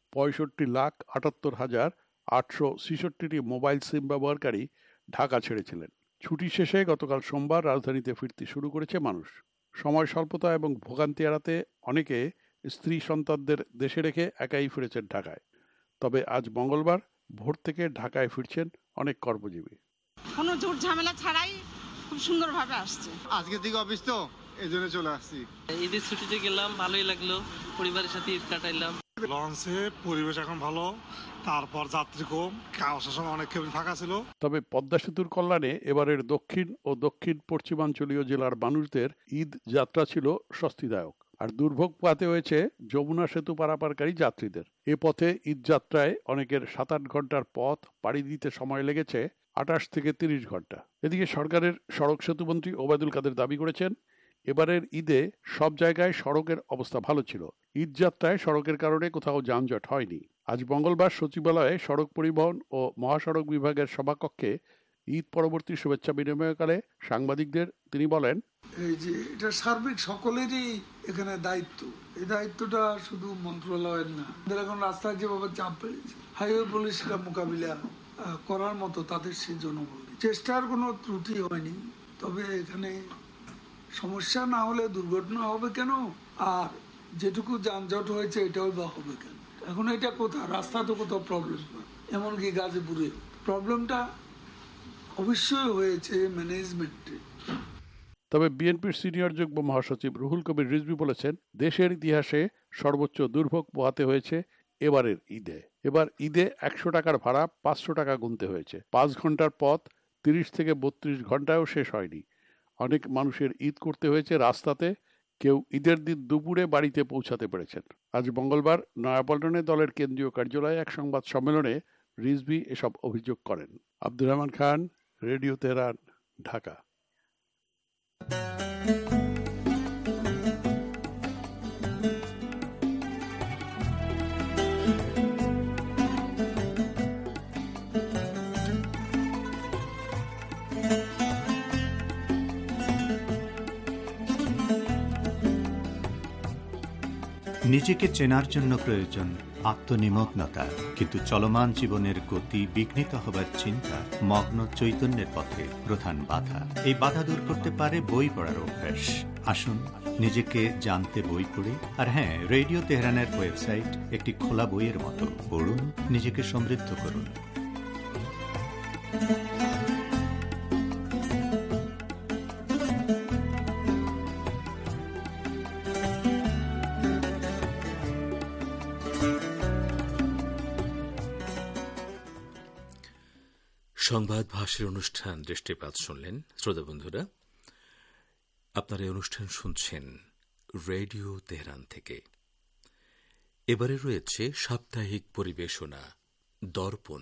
Speaker 6: 65,78,866টি মোবাইল সিম ব্যবহারকারী ঢাকা ছেড়েছিলেন। ছুটি শেষে গতকাল সোমবার রাজধানীতে ফিরতে শুরু করেছে মানুষ। সময় স্বল্পতা এবং ভোগান্তি এড়াতে অনেকে স্ত্রী সন্তানদের দেশে রেখে একাই ফিরেছেন ঢাকায়। তবে আজ মঙ্গলবার ভোর থেকে ঢাকায় ফিরছেন অনেক কর্মজীবী।
Speaker 10: কোনো জোর ঝামেলা ছাড়াই খুব সুন্দরভাবে আসছে।
Speaker 11: আজকের দিকে অফিস তো এই জন্য চলে আসছি।
Speaker 12: ঈদের ছুটিতে গেলাম, ভালোই লাগলো, পরিবারের সাথে ঈদ কাটাইলাম।
Speaker 13: লঞ্চে পরিবেশ এখন ভালো, তারপর যাত্রী কম, আসার সময় অনেক কেবিন ফাঁকা ছিল।
Speaker 6: তবে পদ্মা সেতুর কল্যাণে এবারের দক্ষিণ ও দক্ষিণ পশ্চিমাঞ্চলীয় জেলার মানুষদের ঈদ যাত্রা ছিল স্বস্তিদায়ক। আর দুর্ভোগ পোহাতে হয়েছে যমুনা সেতু পারাপারকারী যাত্রীদের। এ পথে ঈদ যাত্রায় অনেকের 7-8 ঘন্টার পথ পাড়ি দিতে সময় লেগেছে 28 থেকে 30 ঘন্টা। এদিকে সরকারের সড়ক সেতুমন্ত্রী ওবায়দুল কাদের দাবি করেছেন, এবারের ঈদে সব জায়গায় সড়কের অবস্থা ভালো ছিল। ঈদ যাত্রায় সড়কের কারণে কোথাও যানজট হয়নি। আজ মঙ্গলবার সচিবালয়ে সড়ক পরিবহন ও মহাসড়ক বিভাগের সভাকক্ষে ঈদ পরবর্তী শুভেচ্ছা বিনিময়কালে সাংবাদিকদের তিনি বলেন,
Speaker 14: এই যে এটা সার্বিক সকলেরই এখানে দায়িত্ব। এই দায়িত্বটা শুধু মন্ত্রণালয়ের না, এখন রাস্তায় যেভাবে চাপ বেড়েছে, হাইওয়ে পুলিশরা মোকাবিলা করার মতো তাদের সেই জনবল চেষ্টার কোনো ত্রুটি হয়নি। তবে এখানে সমস্যা না হলে দুর্ঘটনা হবে কেন, আর যেটুকু যানজট হয়েছে এটাও বা হবে কেন? এখন এটা কোথাও রাস্তা তো কোথাও প্রবলেম, এমনকি গাজীপুরে প্রবলেমটা অবশ্যই হয়েছে ম্যানেজমেন্টে।
Speaker 6: তবে বিএনপির সিনিয়র যুগ্ম মহাসচিব রুহুল কবির রিজভী বলেছেন, দেশের ইতিহাসে সর্বোচ্চ দুর্ভোগ পোহাতে হয়েছে এবারের ঈদে। এবার ঈদে 100 টাকার ভাড়া 500 টাকা গুনতে হয়েছে। 5 ঘন্টার পথ 30 থেকে 32 ঘন্টায়ও শেষ হয়নি। অনেক মানুষের ঈদ করতে হয়েছে রাস্তাতে, কেউ ঈদের দিন দুপুরে বাড়িতে পৌঁছাতে পেরেছেন। আজ মঙ্গলবার নয়াপল্টনে দলের কেন্দ্রীয় কার্যালয়ে এক সংবাদ সম্মেলনে রিজভী এসব অভিযোগ করেন। Abdur Rahman Khan, radio Tehran, Dhaka.
Speaker 2: নিজেকে চেনার জন্য প্রয়োজন আত্মনিমগ্নতা, কিন্তু চলমান জীবনের গতি বিঘ্নিত হবার চিন্তা মগ্ন চৈতন্যের পথে প্রধান বাধা। এই বাধা দূর করতে পারে বই পড়ার অভ্যাস। আসুন নিজেকে জানতে বই পড়ে। আর হ্যাঁ, রেডিও তেহরানের ওয়েবসাইট একটি খোলা বইয়ের মতো। পড়ুন, নিজেকে সমৃদ্ধ করুন।
Speaker 5: সংবাদ ভাষের অনুষ্ঠান দৃষ্টিপাত শুনলেন। শ্রোতা বন্ধুরা, আপনারা এই অনুষ্ঠান শুনছেন রেডিও তেহরান থেকে। এবারে রয়েছে সাপ্তাহিক পরিবেশনা দর্পণ।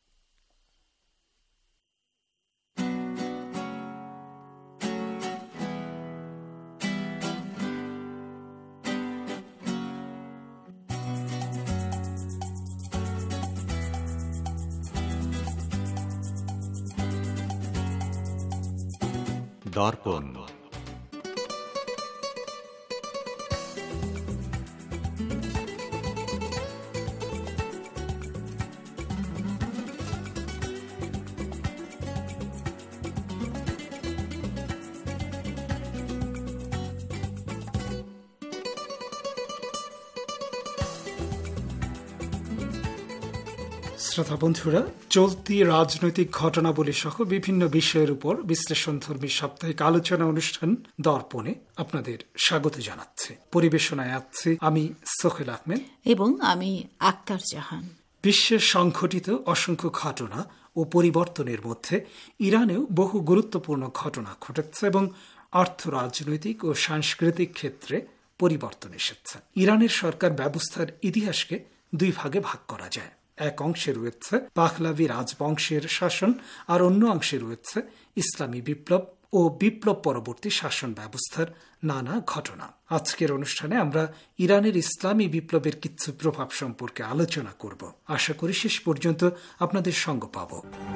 Speaker 2: দর্পণ।
Speaker 15: শ্রোতা বন্ধুরা, চলতি রাজনৈতিক ঘটনাবলী সহ বিভিন্ন বিষয়ের উপর বিশ্লেষণধর্মী সাপ্তাহিক আলোচনা অনুষ্ঠান দর্পণে আপনাদের স্বাগত জানাচ্ছি। পরিবেশনায় আছি আমি সোহেল আহমেদ
Speaker 9: এবং আমি আক্তার জাহান।
Speaker 15: বিশ্বে সংঘটিত অসংখ্য ঘটনা ও পরিবর্তনের মধ্যে ইরানেও বহু গুরুত্বপূর্ণ ঘটনা ঘটেছে এবং অর্থ, রাজনৈতিক ও সাংস্কৃতিক ক্ষেত্রে পরিবর্তন এসেছে। ইরানের সরকার ব্যবস্থার ইতিহাসকে 2 ভাগে ভাগ করা যায়। এক অংশে রয়েছে পাহলাভি রাজবংশের শাসন, আর অন্য অংশে রয়েছে ইসলামী বিপ্লব ও বিপ্লব পরবর্তী শাসন ব্যবস্থার নানা ঘটনা। আজকের অনুষ্ঠানে আমরা ইরানের ইসলামী বিপ্লবের কিছু প্রভাব সম্পর্কে আলোচনা করব। আশা করি শেষ পর্যন্ত আপনাদের সঙ্গ পাব।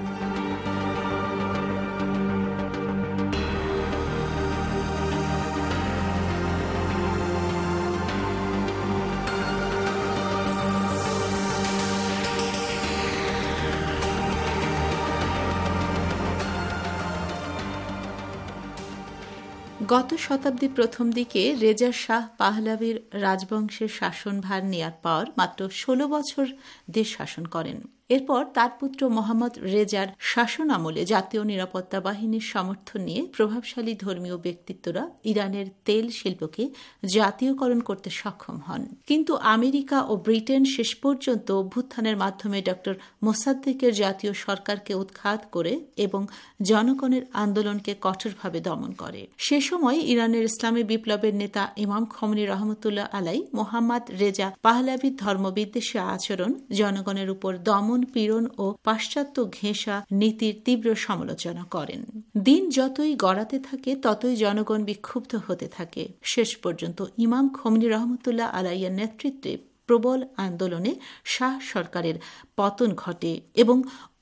Speaker 9: গত শতাব্দীর প্রথম দিকে রেজা শাহ পাহলাভির রাজবংশের শাসনভার নেয়ার পর মাত্র ১৬ বছর দেশ শাসন করেন। এরপর তার পুত্র মোহাম্মদ রেজার শাসন আমলে জাতীয় নিরাপত্তা বাহিনীর সমর্থন নিয়ে প্রভাবশালী ধর্মীয় ব্যক্তিত্বরা ইরানের তেল শিল্পকে জাতীয়করণ করতে সক্ষম হন। কিন্তু আমেরিকা ও ব্রিটেন শেষ পর্যন্ত অভ্যুত্থানের মাধ্যমে ড মোসাদ্দেকের জাতীয় সরকারকে উৎখাত করে এবং জনগণের আন্দোলনকে কঠোরভাবে দমন করে। সে সময় ইরানের ইসলামী বিপ্লবের নেতা ইমাম খোমেনি রহমতুল্লাহ আলাই মোহাম্মদ রেজা পাহলাভির ধর্মবিদ্বেষী আচরণ, জনগণের উপর দমন পীড়ন ও পাশ্চাত্য ঘেঁষা নীতির তীব্র সমালোচনা করেন। দিন যতই গড়াতে থাকে ততই জনগণ বিক্ষুব্ধ হতে থাকে। শেষ পর্যন্ত ইমাম খোমেনি রহমতুল্লাহ আলাইয়ের নেতৃত্বে প্রবল আন্দোলনে শাহ সরকারের পতন ঘটে এবং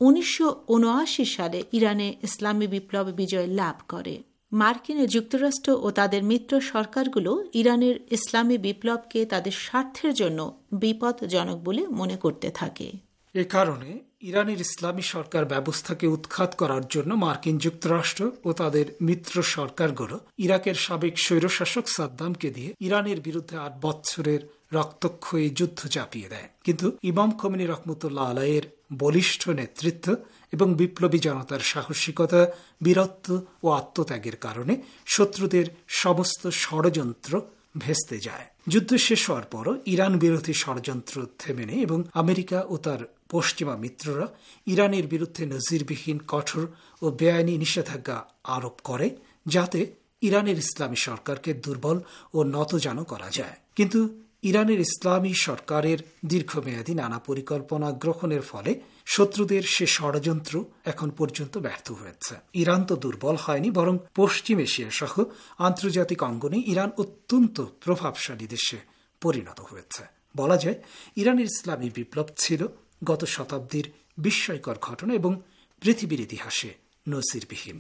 Speaker 9: ১৯৭৯ সালে ইরানে ইসলামী বিপ্লব বিজয় লাভ করে। মার্কিন যুক্তরাষ্ট্র ও তাদের মিত্র সরকারগুলো ইরানের ইসলামী বিপ্লবকে তাদের স্বার্থের জন্য বিপদজনক বলে মনে করতে থাকে।
Speaker 15: এ কারণে ইরানের ইসলামী সরকার ব্যবস্থাকে উৎখাত করার জন্য মার্কিন যুক্তরাষ্ট্র ও তাদের মিত্র সরকারগুলো ইরাকের সাবেক স্বৈরশাসক সাদ্দামকে দিয়ে ইরানের বিরুদ্ধে ৮ বছরের রক্তক্ষয়ী যুদ্ধ চাপিয়ে দেয়। কিন্তু ইমাম খোমেনি রহমতুল্লাহ আলাইয়ের বলিষ্ঠ নেতৃত্ব এবং বিপ্লবী জনতার সাহসিকতা, বীরত্ব ও আত্মত্যাগের কারণে শত্রুদের সমস্ত ষড়যন্ত্র ভেস্তে যায়। যুদ্ধ শেষ হওয়ার পরও ইরান বিরোধী ষড়যন্ত্র থেমে নেই এবং আমেরিকা ও তার পশ্চিমা মিত্ররা ইরানের বিরুদ্ধে নজিরবিহীন কঠোর ও বেআইনি নিষেধাজ্ঞা আরোপ করে, যাতে ইরানের ইসলামী সরকারকে দুর্বল ও নতজানু করা যায়। কিন্তু ইরানের ইসলামী সরকারের দীর্ঘমেয়াদী নানা পরিকল্পনা গ্রহণের ফলে শত্রুদের সে ষড়যন্ত্র এখন পর্যন্ত ব্যর্থ হয়েছে। ইরান তো দুর্বল হয়নি, বরং পশ্চিম এশিয়া সহ আন্তর্জাতিক অঙ্গনে ইরান অত্যন্ত প্রভাবশালী দেশে পরিণত হয়েছে। বলা যায় ইরানের ইসলামী বিপ্লব ছিল গত শতাব্দীর বিস্ময়কর ঘটনা এবং পৃথিবীর ইতিহাসে নজিরবিহীন।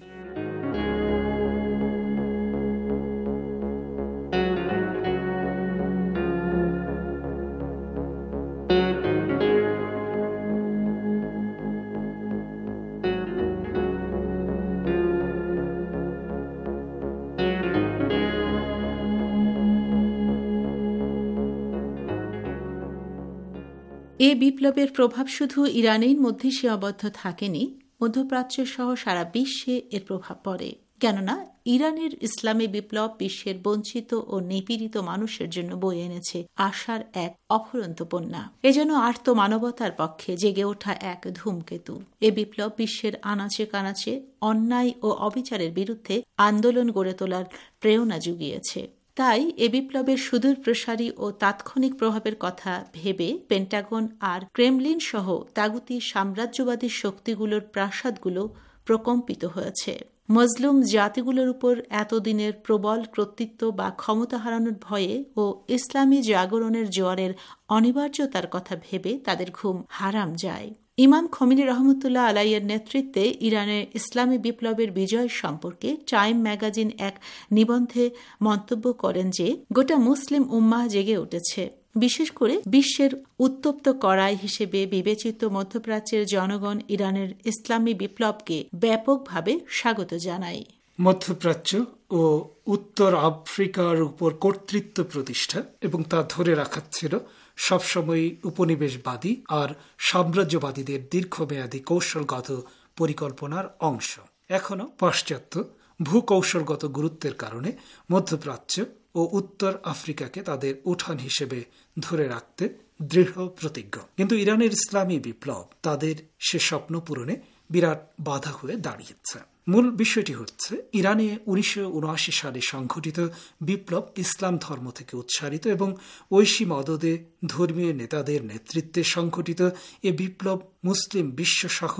Speaker 9: এ বিপ্লবের প্রভাব শুধু ইরানের মধ্যে সীমাবদ্ধ থাকেনি, মধ্যপ্রাচ্য সহ সারা বিশ্বে এর প্রভাব পড়ে। কেননা ইরানের ইসলামী বিপ্লব বিশ্বের বঞ্চিত ও নিপীড়িত মানুষের জন্য বয়ে এনেছে আশার এক অফুরন্ত বন্যা। এজন্য আর্ত মানবতার পক্ষে জেগে ওঠা এক ধূমকেতু। এ বিপ্লব বিশ্বের আনাচে কানাচে অন্যায় ও অবিচারের বিরুদ্ধে আন্দোলন গড়ে তোলার প্রেরণা জুগিয়েছে। তাই এ বিপ্লবের সুদূর প্রসারী ও তাৎক্ষণিক প্রভাবের কথা ভেবে পেন্টাগন আর ক্রেমলিন সহ তাগুতি সাম্রাজ্যবাদী শক্তিগুলোর প্রাসাদগুলো প্রকম্পিত হয়েছে। মজলুম জাতিগুলোর উপর এতদিনের প্রবল কর্তৃত্ব বা ক্ষমতা হারানোর ভয়ে ও ইসলামী জাগরণের জোয়ারের অনিবার্যতার কথা ভেবে তাদের ঘুম হারাম যায়। ইমাম খোমেনি রহমতুল্লাহ আলাইয়ের নেতৃত্বে ইরানের ইসলামী বিপ্লবের বিজয় সম্পর্কে টাইম ম্যাগাজিন এক নিবন্ধে মন্তব্য করেন যে গোটা মুসলিম উম্মাহ জেগে উঠেছে। বিশেষ করে বিশ্বের উত্তপ্ত কড়াই হিসেবে বিবেচিত মধ্যপ্রাচ্যের জনগণ ইরানের ইসলামী বিপ্লবকে ব্যাপকভাবে স্বাগত জানায়।
Speaker 15: মধ্যপ্রাচ্য ও উত্তর আফ্রিকার উপর কর্তৃত্ব প্রতিষ্ঠা এবং তা ধরে রাখা ছিল সবসময় উপনিবেশবাদী আর সাম্রাজ্যবাদীদের দীর্ঘমেয়াদী কৌশলগত পরিকল্পনার অংশ। এখনও পাশ্চাত্য ভূকৌশলগত গুরুত্বের কারণে মধ্যপ্রাচ্য ও উত্তর আফ্রিকাকে তাদের উঠান হিসেবে ধরে রাখতে দৃঢ় প্রতিজ্ঞ। কিন্তু ইরানের ইসলামী বিপ্লব তাদের সে স্বপ্ন পূরণে বিরাট বাধা হয়ে দাঁড়িয়েছে। মূল বিষয়টি হচ্ছে ইরানে ১৯৭৯ সালে সংঘটিত বিপ্লব ইসলাম ধর্ম থেকে উৎসারিত এবং ঐশী মদদে ধর্মীয় নেতাদের নেতৃত্বে সংঘটিত এ বিপ্লব মুসলিম বিশ্বসহ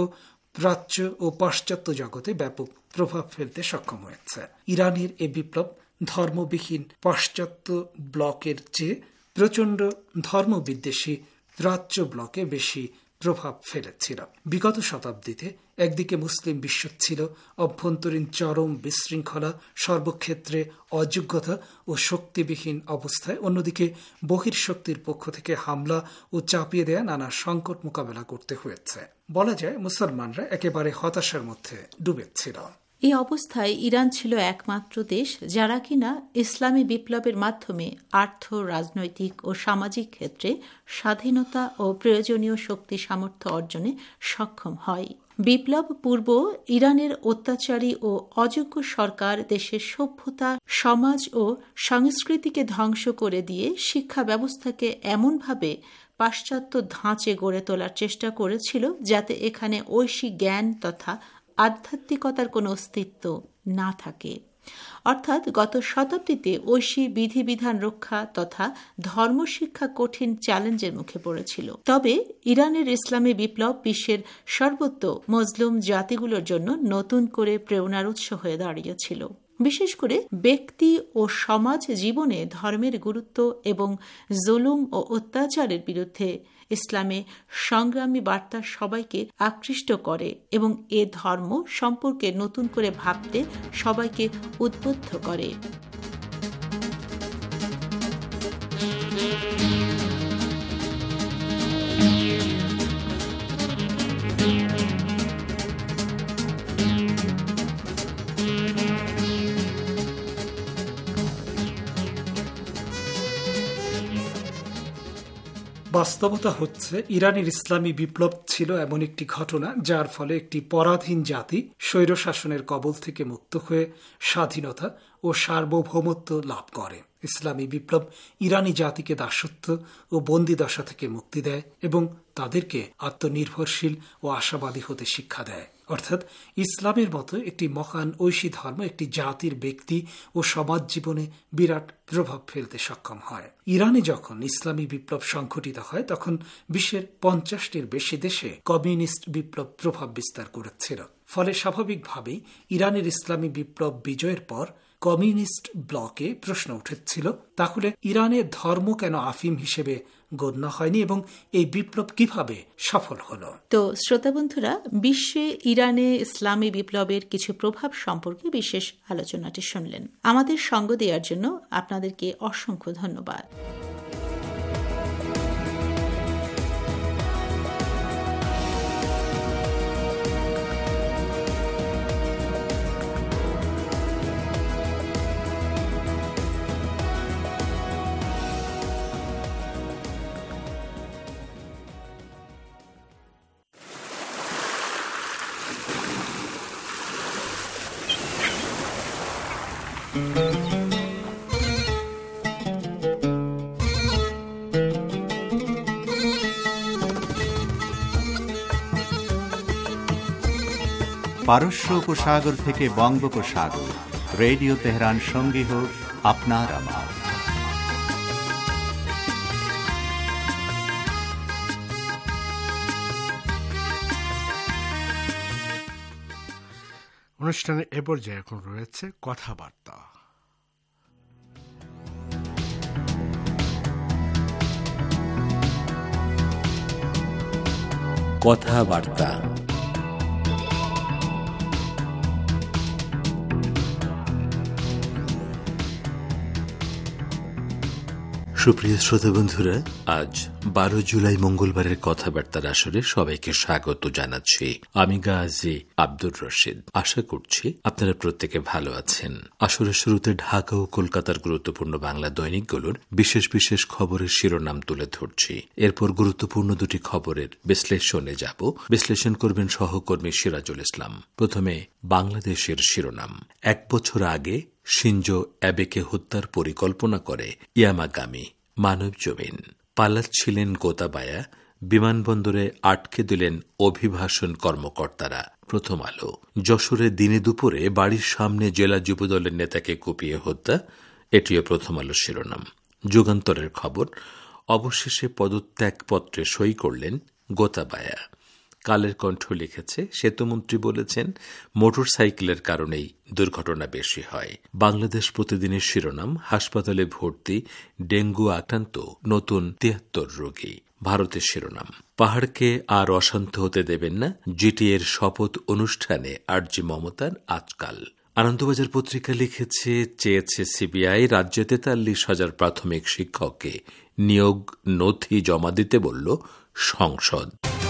Speaker 15: প্রাচ্য ও পাশ্চাত্য জগতে ব্যাপক প্রভাব ফেলতে সক্ষম হয়েছে। ইরানের এ বিপ্লব ধর্মবিহীন পাশ্চাত্য ব্লকের চেয়ে প্রচণ্ড ধর্মবিদ্বেষী প্রাচ্য ব্লকে বেশি প্রভাব ফেলেছিল। বিগত শতাব্দীতে একদিকে মুসলিম বিশ্ব ছিল অভ্যন্তরীণ চরম বিশৃঙ্খলা, সর্বক্ষেত্রে অযোগ্যতা ও শক্তিবিহীন অবস্থায়, অন্যদিকে বহির্শক্তির পক্ষ থেকে হামলা ও চাপিয়ে দেয়া নানা সংকট মোকাবেলা করতে হয়েছে। বলা যায় মুসলমানরা একেবারে হতাশার মধ্যে ডুবেছিল।
Speaker 9: এই অবস্থায় ইরান ছিল একমাত্র দেশ যারা কিনা ইসলামী বিপ্লবের মাধ্যমে আর্থ, রাজনৈতিক ও সামাজিক ক্ষেত্রে স্বাধীনতা ও প্রয়োজনীয় শক্তি সামর্থ্য অর্জনে সক্ষম হয়। বিপ্লব পূর্ব ইরানের অত্যাচারী ও অযোগ্য সরকার দেশের সভ্যতা, সমাজ ও সংস্কৃতিকে ধ্বংস করে দিয়ে শিক্ষা ব্যবস্থাকে এমনভাবে পাশ্চাত্য ধাঁচে গড়ে তোলার চেষ্টা করেছিল যাতে এখানে ঐশী জ্ঞান তথা আধ্যাত্মিকতার কোনো অস্তিত্ব না থাকে। অর্থাৎ গত শতাব্দীতে ঐশী বিধিবিধান রক্ষা তথা ধর্মশিক্ষা কঠিন চ্যালেঞ্জের মুখে পড়েছিল। তবে ইরানের ইসলামী বিপ্লব বিশ্বের সর্বত্র মজলুম জাতিগুলোর জন্য নতুন করে প্রেরণার উৎস হয়ে দাঁড়িয়েছিল। বিশেষ করে ব্যক্তি ও সমাজ জীবনে ধর্মের গুরুত্ব এবং জুলুম ও অত্যাচারের বিরুদ্ধে ইসলামে সংগ্রামী বার্তা সবাইকে আকৃষ্ট করে এবং এ ধর্ম সম্পর্কে নতুন করে ভাবতে সবাইকে উদ্বুদ্ধ করে।
Speaker 15: বাস্তবতা হচ্ছে ইরানের ইসলামী বিপ্লব ছিল এমন একটি ঘটনা যার ফলে একটি পরাধীন জাতি স্বৈরশাসনের কবল থেকে মুক্ত হয়ে স্বাধীনতা ও সার্বভৌমত্ব লাভ করে। ইসলামী বিপ্লব ইরানি জাতিকে দাসত্ব ও বন্দিদশা থেকে মুক্তি দেয় এবং তাদেরকে আত্মনির্ভরশীল ও আশাবাদী হতে শিক্ষা দেয়। অর্থাৎ ইসলামের মতো একটি মহান ঐশী ধর্ম একটি জাতির ব্যক্তি ও সমাজ জীবনে বিরাট প্রভাব ফেলতে সক্ষম হয়। ইরানে যখন ইসলামী বিপ্লব সংঘটিত হয় তখন বিশ্বের 50টির বেশি দেশে কমিউনিস্ট বিপ্লব প্রভাব বিস্তার করেছিল। ফলে স্বাভাবিকভাবেই ইরানের ইসলামী বিপ্লব বিজয়ের পর কমিউনিস্ট ব্লকে প্রশ্ন উঠেছিল, তাহলে ইরানের ধর্ম কেন আফিম হিসেবে গণ্য হয়নি এবং এই বিপ্লব কিভাবে সফল হলো?
Speaker 9: তো শ্রোতা বন্ধুরা, বিশ্বে ইরানে ইসলামী বিপ্লবের কিছু প্রভাব সম্পর্কে বিশেষ আলোচনাটি শুনলেন। আমাদের সঙ্গ দেওয়ার জন্য আপনাদেরকে অসংখ্য ধন্যবাদ।
Speaker 2: পারস্য উপসাগর থেকে বঙ্গোপসাগর, রেডিও তেহরান সঙ্গী হোক আপনার আমার।
Speaker 4: অনুষ্ঠানে এ পর্যায়ে এখন রয়েছে কথাবার্তা।
Speaker 5: কথাবার্তা সুপ্রিয় শ্রোতা বন্ধুরা, আজ 12 জুলাই মঙ্গলবারের কথাবার্তার আসরে সবাইকে স্বাগত জানাচ্ছি। আমি গাজী আব্দুর রশিদ। আশা করছি আপনারা প্রত্যেকে ভালো আছেন। আসরের শুরুতে ঢাকা ও কলকাতার গুরুত্বপূর্ণ বাংলা দৈনিকগুলোর বিশেষ বিশেষ খবরের শিরোনাম তুলে ধরছি। এরপর গুরুত্বপূর্ণ দুটি খবরের বিশ্লেষণে যাব। বিশ্লেষণ করবেন সহকর্মী সিরাজুল ইসলাম। প্রথমে বাংলাদেশের শিরোনাম। 1 বছর আগে শিনজো অ্যাবেকে হত্যার পরিকল্পনা করে ইয়ামাগামি। মানব জমিন। পালাচ্ছিলেন গোতাবায়া, বিমানবন্দরে আটকে দিলেন অভিবাসন কর্মকর্তারা। প্রথম আলো। যশোরে দিনে দুপুরে বাড়ির সামনে জেলা যুবদলের নেতাকে কুপিয়ে হত্যা, এটিও প্রথম আলো শিরোনাম। যুগান্তরের খবর। অবশেষে পদত্যাগপত্রে সই করলেন গোতাবায়া। কালের কণ্ঠ লিখেছে, সেতুমন্ত্রী বলেছেন মোটর সাইকেলের কারণেই দুর্ঘটনা বেশি হয়। বাংলাদেশ প্রতিদিনের শিরোনাম, হাসপাতালে ভর্তি ডেঙ্গু আক্রান্ত নতুন ৭৩ রোগী। ভারতের শিরোনাম, পাহাড়কে আর অশান্ত হতে দেবেন না, জিটিএর শপথ অনুষ্ঠানে আরজি মমতার আজকাল। আনন্দবাজার পত্রিকা লিখেছে, চেয়েছে সিবিআই রাজ্যে ৪৩,০০০ প্রাথমিক শিক্ষককে নিয়োগ নথি জমা দিতে বলল সংসদ।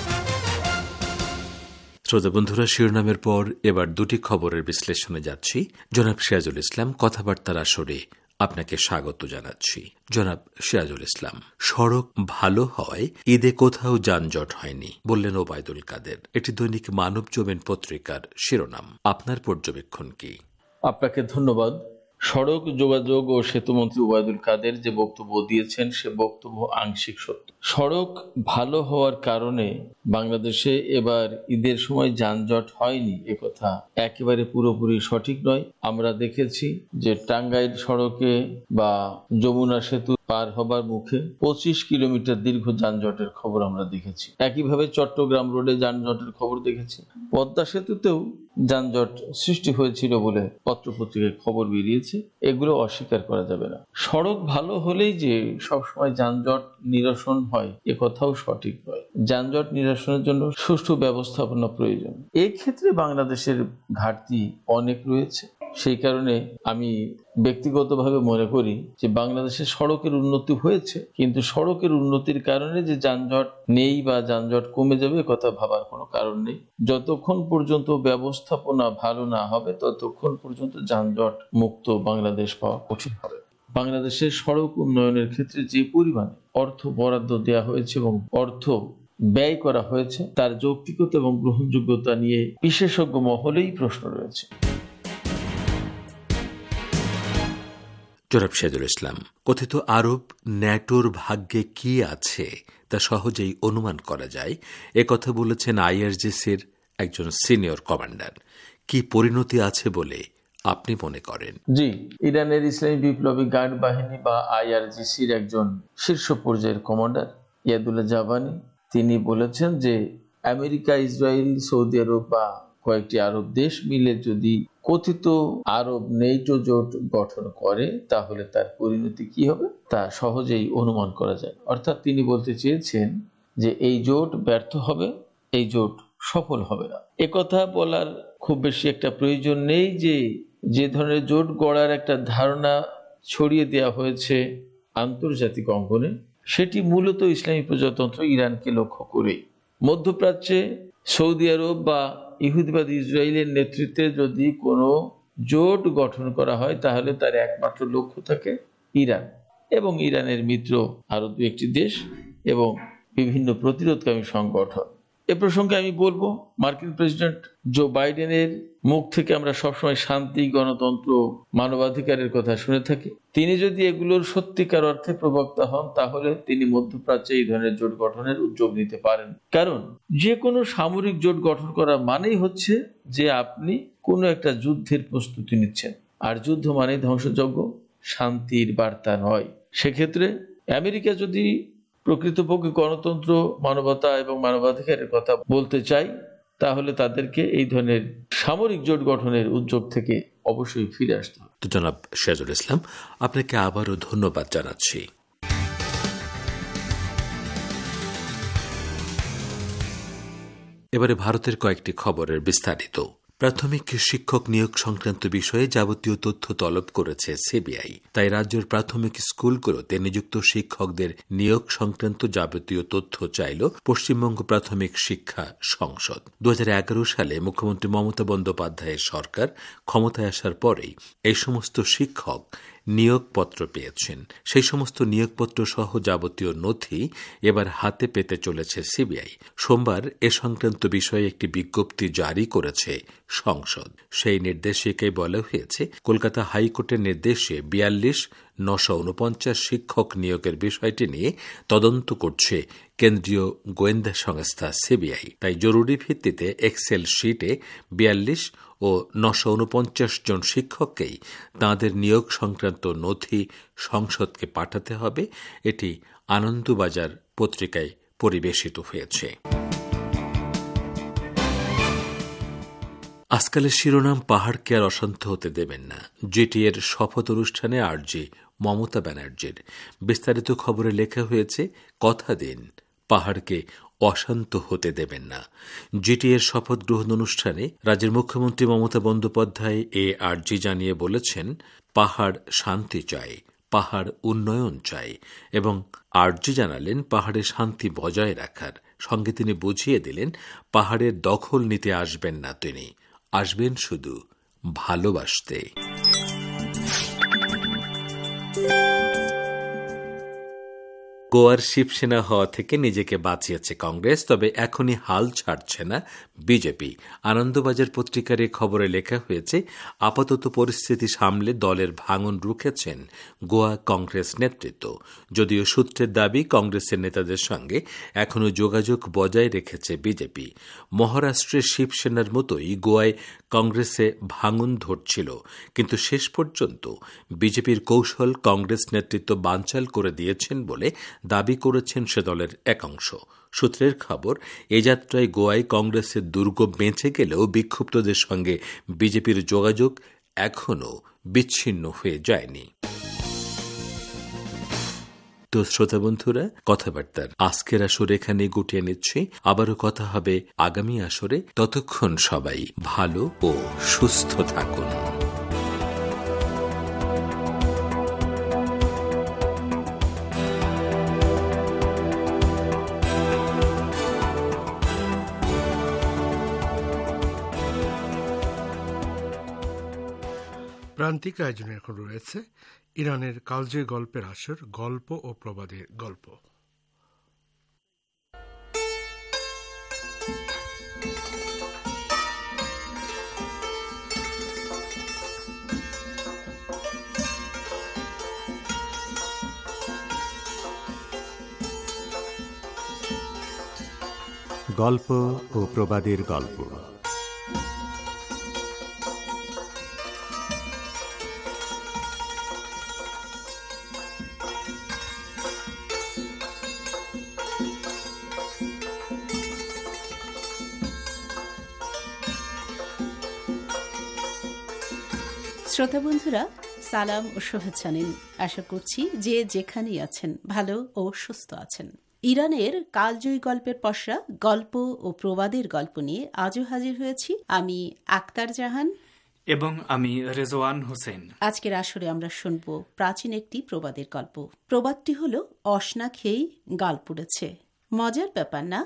Speaker 5: শ্রোতা বন্ধুরা, শিরোনামের পর এবার দুটি খবরের বিশ্লেষণে যাচ্ছি। জনাব সিরাজুল ইসলাম কথাবার্তার আসরে আপনাকে স্বাগত জানাচ্ছি। জনাব সিরাজুল ইসলাম, সড়ক ভালো হয় ঈদে কোথাও যানজট হয়নি বললেন ওবায়দুল কাদের। এটি দৈনিক মানব জমিন পত্রিকার শিরোনাম। আপনার পর্যবেক্ষণ কি?
Speaker 16: আপনাকে ধন্যবাদ। সড়ক যোগাযোগ ও সেতুমন্ত্রী ওবায়দুল কাদের যে বক্তব্য দিয়েছেন সে বক্তব্য আংশিক সত্য। সড়ক ভালো হওয়ার কারণে বাংলাদেশে এবার ঈদের সময় যানজট হয়নি একথা একেবারে পুরোপুরি সঠিক নয়। আমরা দেখেছি যে টাঙ্গাইল সড়কে বা যমুনা সেতু পার হবার মুখে ২৫ কিলোমিটার দীর্ঘ যানজটের খবর আমরা দেখেছি। একইভাবে চট্টগ্রাম রোডে যানজটের খবর দেখেছি। পদ্মা সেতুতেও যানজট সৃষ্টি হয়েছিল বলে পত্রপত্রিকায় খবর বেরিয়েছে, এগুলো অস্বীকার করা যাবে না। সড়ক ভালো হলেই যে সবসময় যানজট নিরসন হয় এ কথাও সঠিক নয়। যানজট নিরসনের জন্য সুষ্ঠু ব্যবস্থাপনা প্রয়োজন। এই ক্ষেত্রে বাংলাদেশের ঘাটতি অনেক রয়েছে। সেই কারণে আমি ব্যক্তিগতভাবে মনে করি যে বাংলাদেশের সড়কের উন্নতি হয়েছে, কিন্তু সড়কের উন্নতির কারণে যে যানজট নেই বা যানজট কমে যাবে কথা ভাবার কোনো কারণ নেই। যতক্ষণ পর্যন্ত ব্যবস্থাপনা ভালো না হবে ততক্ষণ পর্যন্ত যানজট মুক্ত বাংলাদেশ পাওয়া কঠিন হবে। বাংলাদেশের সড়ক উন্নয়নের ক্ষেত্রে যে পরিমাণে অর্থ বরাদ্দ দেওয়া হয়েছে এবং অর্থ ব্যয় করা হয়েছে তার যৌক্তিকতা এবং গ্রহণযোগ্যতা নিয়ে বিশেষজ্ঞ মহলেই প্রশ্ন রয়েছে।
Speaker 5: জনাব সিরাজুল ইসলাম, কথিত আরব ন্যাটোর ভাগ্যে কি আছে তা সহজেই অনুমান করা যায়, এ কথা বলেছেন আইআরজিসির একজন সিনিয়র কমান্ডার। কি পরিণতি আছে বলে আপনি মনে করেন?
Speaker 16: জি, ইরানের ইসলামী বিপ্লবী গার্ড বাহিনী বা আইআরজিসির একজন শীর্ষ পর্যায়ের কমান্ডার ইয়াদুল্লাহ জাবানি তিনি বলেছেন যে আমেরিকা, ইসরায়েল, সৌদি আরব বা কয়েকটি আরব দেশ মিলে যদি কথিত আরব নেটো জোট গঠন করে তাহলে তার পরিণতি কি হবে তা সহজেই অনুমান করা যায়। অর্থাৎ তিনি বলতে চেয়েছেন যে এই জোট ব্যর্থ হবে, এই জোট সফল হবে না। একথা বলার খুব বেশি একটা প্রয়োজন নেই যে ধরনের জোট গড়ার একটা ধারণা ছড়িয়ে দেওয়া হয়েছে আন্তর্জাতিক অঙ্গনে, সেটি মূলত ইসলামী প্রজাতন্ত্র ইরানকে লক্ষ্য করে। মধ্যপ্রাচ্যে সৌদি আরব বা ইহুদিবাদী ইসরায়েলের নেতৃত্বে যদি কোনো জোট গঠন করা হয় তাহলে তার একমাত্র লক্ষ্য থাকে ইরান এবং ইরানের মিত্র আরো দু একটি দেশ এবং বিভিন্ন প্রতিরোধকামী সংগঠন। এ প্রসঙ্গে আমি বলবো, মার্কিন প্রেসিডেন্ট জো বাইডেনের মুখ থেকে আমরা সবসময় শান্তি, গণতন্ত্র, মানবাধিকারের কথা শুনে থাকি। তিনি যদি এগুলোর সত্যিকার অর্থে প্রবক্তা হন তাহলে তিনি মধ্যপ্রাচ্যে এই ধরনের জোট গঠনের উদ্যোগ নিতে পারেন। কারণ যে কোনো সামরিক জোট গঠন করা মানেই হচ্ছে যে আপনি কোনো একটা যুদ্ধের প্রস্তুতি নিচ্ছেন, আর যুদ্ধ মানে ধ্বংসযজ্ঞ, শান্তির বার্তা নয়। সেক্ষেত্রে আমেরিকা যদি প্রকৃতপক্ষে গণতন্ত্র, মানবতা এবং মানবাধিকারের কথা বলতে চাই তাহলে তাদেরকে এই ধরনের সামরিক জোট গঠনের উদ্যোগ থেকে অবশ্যই ফিরে আসতে হবে।
Speaker 5: তো জনাব সিরাজুল ইসলাম, আপনাকে আবারও ধন্যবাদ জানাচ্ছি। এবারে ভারতের কয়েকটি খবরের বিস্তারিত। প্রাথমিক শিক্ষক নিয়োগ সংক্রান্ত বিষয়ে যাবতীয় তথ্য তলব করেছে সিবিআই। তাই রাজ্যের প্রাথমিক স্কুলগুলোতে নিযুক্ত শিক্ষকদের নিয়োগ সংক্রান্ত যাবতীয় তথ্য চাইল পশ্চিমবঙ্গ প্রাথমিক শিক্ষা সংসদ। ২০১১ সালে মুখ্যমন্ত্রী মমতা বন্দ্যোপাধ্যায়ের সরকার ক্ষমতায় আসার পরেই এই সমস্ত শিক্ষক নিয়োগপত্র পেয়েছেন। সেই সমস্ত নিয়োগপত্র সহ যাবতীয় নথি এবার হাতে পেতে চলেছে সিবিআই। সোমবার এ সংক্রান্ত বিষয়ে একটি বিজ্ঞপ্তি জারি করেছে সংসদ। সেই নির্দেশিকায় বলা হয়েছে, কলকাতা হাইকোর্টের নির্দেশে ৪২,৯৪৯ শিক্ষক নিয়োগের বিষয়টি নিয়ে তদন্ত করছে কেন্দ্রীয় গোয়েন্দা সংস্থা সিবিআই। তাই জরুরি ভিত্তিতে এক্সেল শিটে ৪২ ও ৯৪৯ জন শিক্ষককেই তাঁদের নিয়োগ সংক্রান্ত নথি সংসদকে পাঠাতে হবে। এটি আনন্দবাজার পত্রিকায় পরিবেশিত হয়েছে। আজকালের শিরোনাম পাহাড়কে আর অশান্ত হতে দেবেন না। জিটিএর শপথ অনুষ্ঠানে আরজি মমতা ব্যানার্জির। বিস্তারিত খবরে লেখা হয়েছে, কথা দিন পাহাড়কে অশান্ত হতে দেবেন না। জিটিএর শপথ গ্রহণ অনুষ্ঠানে রাজ্যের মুখ্যমন্ত্রী মমতা বন্দ্যোপাধ্যায় এ আরজি জানিয়ে বলেছেন, পাহাড় শান্তি চায়, পাহাড় উন্নয়ন চায়, এবং আরজি জানালেন পাহাড়ে শান্তি বজায় রাখার সঙ্গে তিনি বুঝিয়ে দিলেন পাহাড়ের দখল নিতে আসবেন না, তিনি আসবেন শুধু ভালোবাসতে। গোয়ার শিবসেনা হওয়া থেকে নিজেকে বাঁচিয়েছে কংগ্রেস, তবে এখনই হাল ছাড়ছে না বিজেপি। আনন্দবাজার পত্রিকার এই খবরে লেখা হয়েছে, আপাতত পরিস্থিতি সামলে দলের ভাঙন রুখেছেন গোয়া কংগ্রেস নেতৃত্ব। যদিও সূত্রের দাবি কংগ্রেসের নেতাদের সঙ্গে এখনও যোগাযোগ বজায় রেখেছে বিজেপি। মহারাষ্ট্রের শিবসেনার মতোই গোয়ায় কংগ্রেসে ভাঙন ধরছিল, কিন্তু শেষ পর্যন্ত বিজেপির কৌশল কংগ্রেস নেতৃত্ব বানচাল করে দিয়েছেন বলে দাবি করেছেন সে দলের একাংশ। সূত্রের খবর, এ যাত্রায় গোয়ায় কংগ্রেসের দুর্গ বেঁচে গেলেও বিক্ষুব্ধদের সঙ্গে বিজেপির যোগাযোগ এখনও বিচ্ছিন্ন হয়ে যায়নি। তো শ্রোতা বন্ধুরা, কথাবার্তার আজকের আসরে এখানে গুটিয়ে নিচ্ছি। আবারও কথা হবে আগামী আসরে। ততক্ষণ সবাই ভালো ও সুস্থ থাকুন।
Speaker 4: প্রান্তিক আয়োজনে এখন রয়েছে ইরানের কালজয়ী গল্পের আসর, গল্প ও প্রবাদের গল্প।
Speaker 17: গল্প ও প্রবাদের গল্প।
Speaker 9: শ্রোতা বন্ধুরা, সালাম ও শুভেচ্ছা নিন। আশা করছি যে যেখানেই আছেন ভালো ও সুস্থ আছেন। ইরানের কালজয়ী গল্পের পসরা, গল্প ও প্রবাদের গল্প নিয়ে আজও হাজির হয়েছি আমি আক্তার জাহান
Speaker 18: এবং আমি রেজওয়ান হোসেন।
Speaker 9: আজকের আসরে আমরা শুনব প্রাচীন একটি প্রবাদের গল্প। প্রবাদটি হল, অসনা খেয়েই গাল পুড়েছে। মজার ব্যাপার না?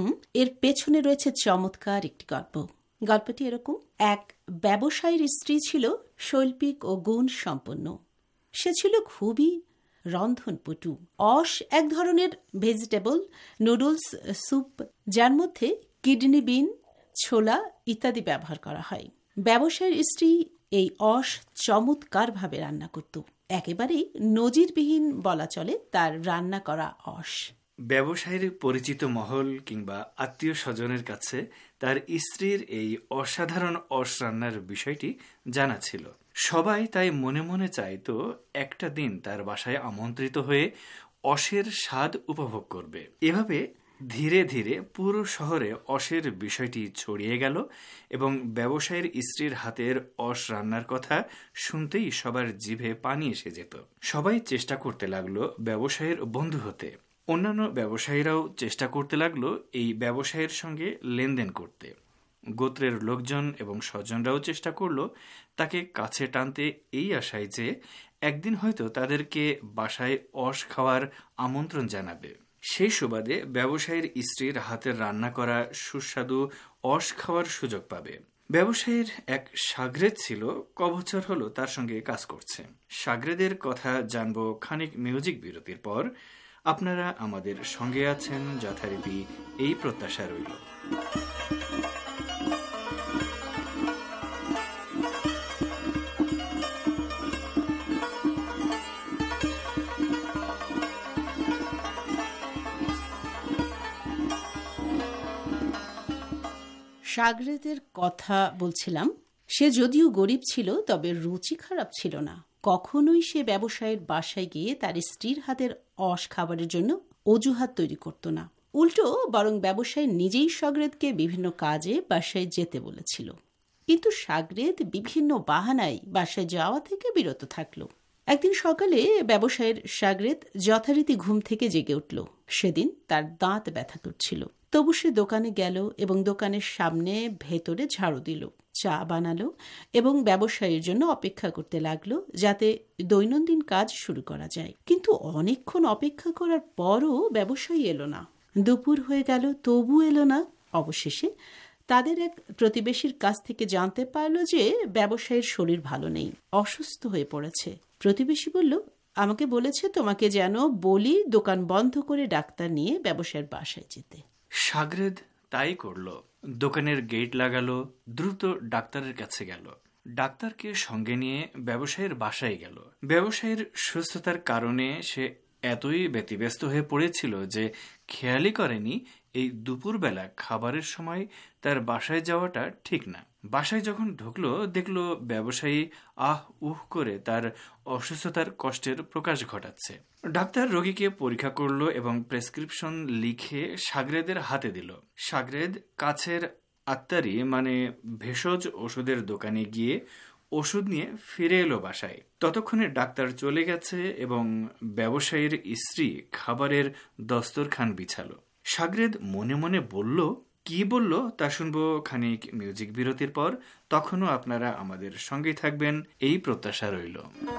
Speaker 9: এর পেছনে রয়েছে চমৎকার একটি গল্প। গল্পটি এরকম: এক ব্যবসায়ীর স্ত্রী ছিল শৈল্পিক ও গুণ সম্পন্ন। সে ছিল খুবই রন্ধনপটু। অস এক ধরনের ভেজিটেবল নুডলস স্যুপ, যার মধ্যে কিডনি বিন, ছোলা ইত্যাদি ব্যবহার করা হয়। ব্যবসায়ীর স্ত্রী এই অস চমৎকারভাবে রান্না করত। একেবারেই নজিরবিহীন বলা চলে তার রান্না করা অস।
Speaker 18: ব্যবসায়ীর পরিচিত মহল কিংবা আত্মীয় স্বজনের কাছে তার স্ত্রীর এই অসাধারণ অস রান্নার বিষয়টি জানা ছিল। সবাই তাই মনে মনে চাইতো একটা দিন তার বাসায় আমন্ত্রিত হয়ে অসের স্বাদ উপভোগ করবে। এভাবে ধীরে ধীরে পুরো শহরে অসের বিষয়টি ছড়িয়ে গেল এবং ব্যবসায়ীর স্ত্রীর হাতের অস রান্নার কথা শুনতেই সবার জিভে পানি এসে যেত। সবাই চেষ্টা করতে লাগলো ব্যবসায়ীর বন্ধু হতে। অন্যান্য ব্যবসায়ীরাও চেষ্টা করতে লাগলো এই ব্যবসায়ীর সঙ্গে লেনদেন করতে। গোত্রের লোকজন এবং স্বজনরাও চেষ্টা করলো তাকে কাছে টানতে, এই আশায় যে একদিন হয়তো তাদেরকে বাসায় অস খাওয়ার আমন্ত্রণ জানাবে। সেই সুবাদে ব্যবসায়ীর স্ত্রীর হাতের রান্না করা সুস্বাদু অস খাওয়ার সুযোগ পাবে। ব্যবসায়ীর এক সাগরেদ ছিল, কবছর হলো তার সঙ্গে কাজ করছে। সাগরেদের কথা জানবো খানিক মিউজিক বিরতির পর। আপনারা আমাদের সঙ্গে আছেন যথারীতি, এই প্রত্যাশা রইল।
Speaker 9: সাগরেদের কথা বলছিলাম। সে যদিও গরিব ছিল, তবে রুচি খারাপ ছিল না। কখনোই সে ব্যবসায়ীর বাসায় গিয়ে তার স্ত্রীর হাতের অস খাবারের জন্য অজুহাত তৈরি করত না। উল্টো বরং ব্যবসায়ী নিজেই সাগরেদকে বিভিন্ন কাজে বাসায় যেতে বলেছিল। কিন্তু সাগরেদ বিভিন্ন বাহানায় বাসায় যাওয়া থেকে বিরত থাকল। একদিন সকালে ব্যবসায়ের সাগরেদ যথারীতি ঘুম থেকে জেগে উঠল। সেদিন তার দাঁত ব্যথা করছিল। তবু সে দোকানে গেল এবং দোকানের সামনে ভেতরে ঝাড়ু দিল, চা বানালো এবং ব্যবসায়ের জন্য অপেক্ষা করতে লাগলো যাতে দৈনন্দিন কাজ শুরু করা যায়। কিন্তু অনেকক্ষণ অপেক্ষা করার পরও ব্যবসায়ী এলো না। দুপুর হয়ে গেল, তবু এলো না। অবশেষে তাদের এক প্রতিবেশীর কাছ থেকে জানতে পারল যে ব্যবসায়ীর শরীর ভালো নেই, অসুস্থ হয়ে পড়েছে। প্রতিবেশী বলল, আমাকে বলেছে তোমাকে যেন বলি দোকান বন্ধ করে ডাক্তার নিয়ে ব্যবসায়ের বাসায় যেতে।
Speaker 18: সাগরেদ তাই করল। দোকানের গেট লাগালো, দ্রুত ডাক্তারের কাছে গেল। ডাক্তারকে সঙ্গে নিয়ে ব্যবসায়ীর বাসায় গেল। ব্যবসায়ীর সুস্থতার কারণে সে এতই ব্যতিব্যস্ত হয়ে পড়েছিল যে খেয়ালই করেনি এই দুপুরবেলা খাবারের সময় তার বাসায় যাওয়াটা ঠিক না। বাসায় যখন ঢুকলো, দেখলো ব্যবসায়ী আহ উহ করে তার অসুস্থতার কষ্টের প্রকাশ ঘটাচ্ছে। ডাক্তার রোগীকে পরীক্ষা করলো এবং প্রেসক্রিপশন লিখে সাগরেদের হাতে দিল। সাগরেদ কাছের আত্মারি মানে ভেষজ ওষুধের দোকানে গিয়ে ওষুধ নিয়ে ফিরে এলো বাসায়। ততক্ষণে ডাক্তার চলে গেছে এবং ব্যবসায়ীর স্ত্রী খাবারের দস্তরখান বিছালো। সাগরেদ মনে মনে বলল, কি বলল তা শুনবো খানিক মিউজিক বিরতির পর। তখনও আপনারা আমাদের সঙ্গেই থাকবেন, এই প্রত্যাশা রইল।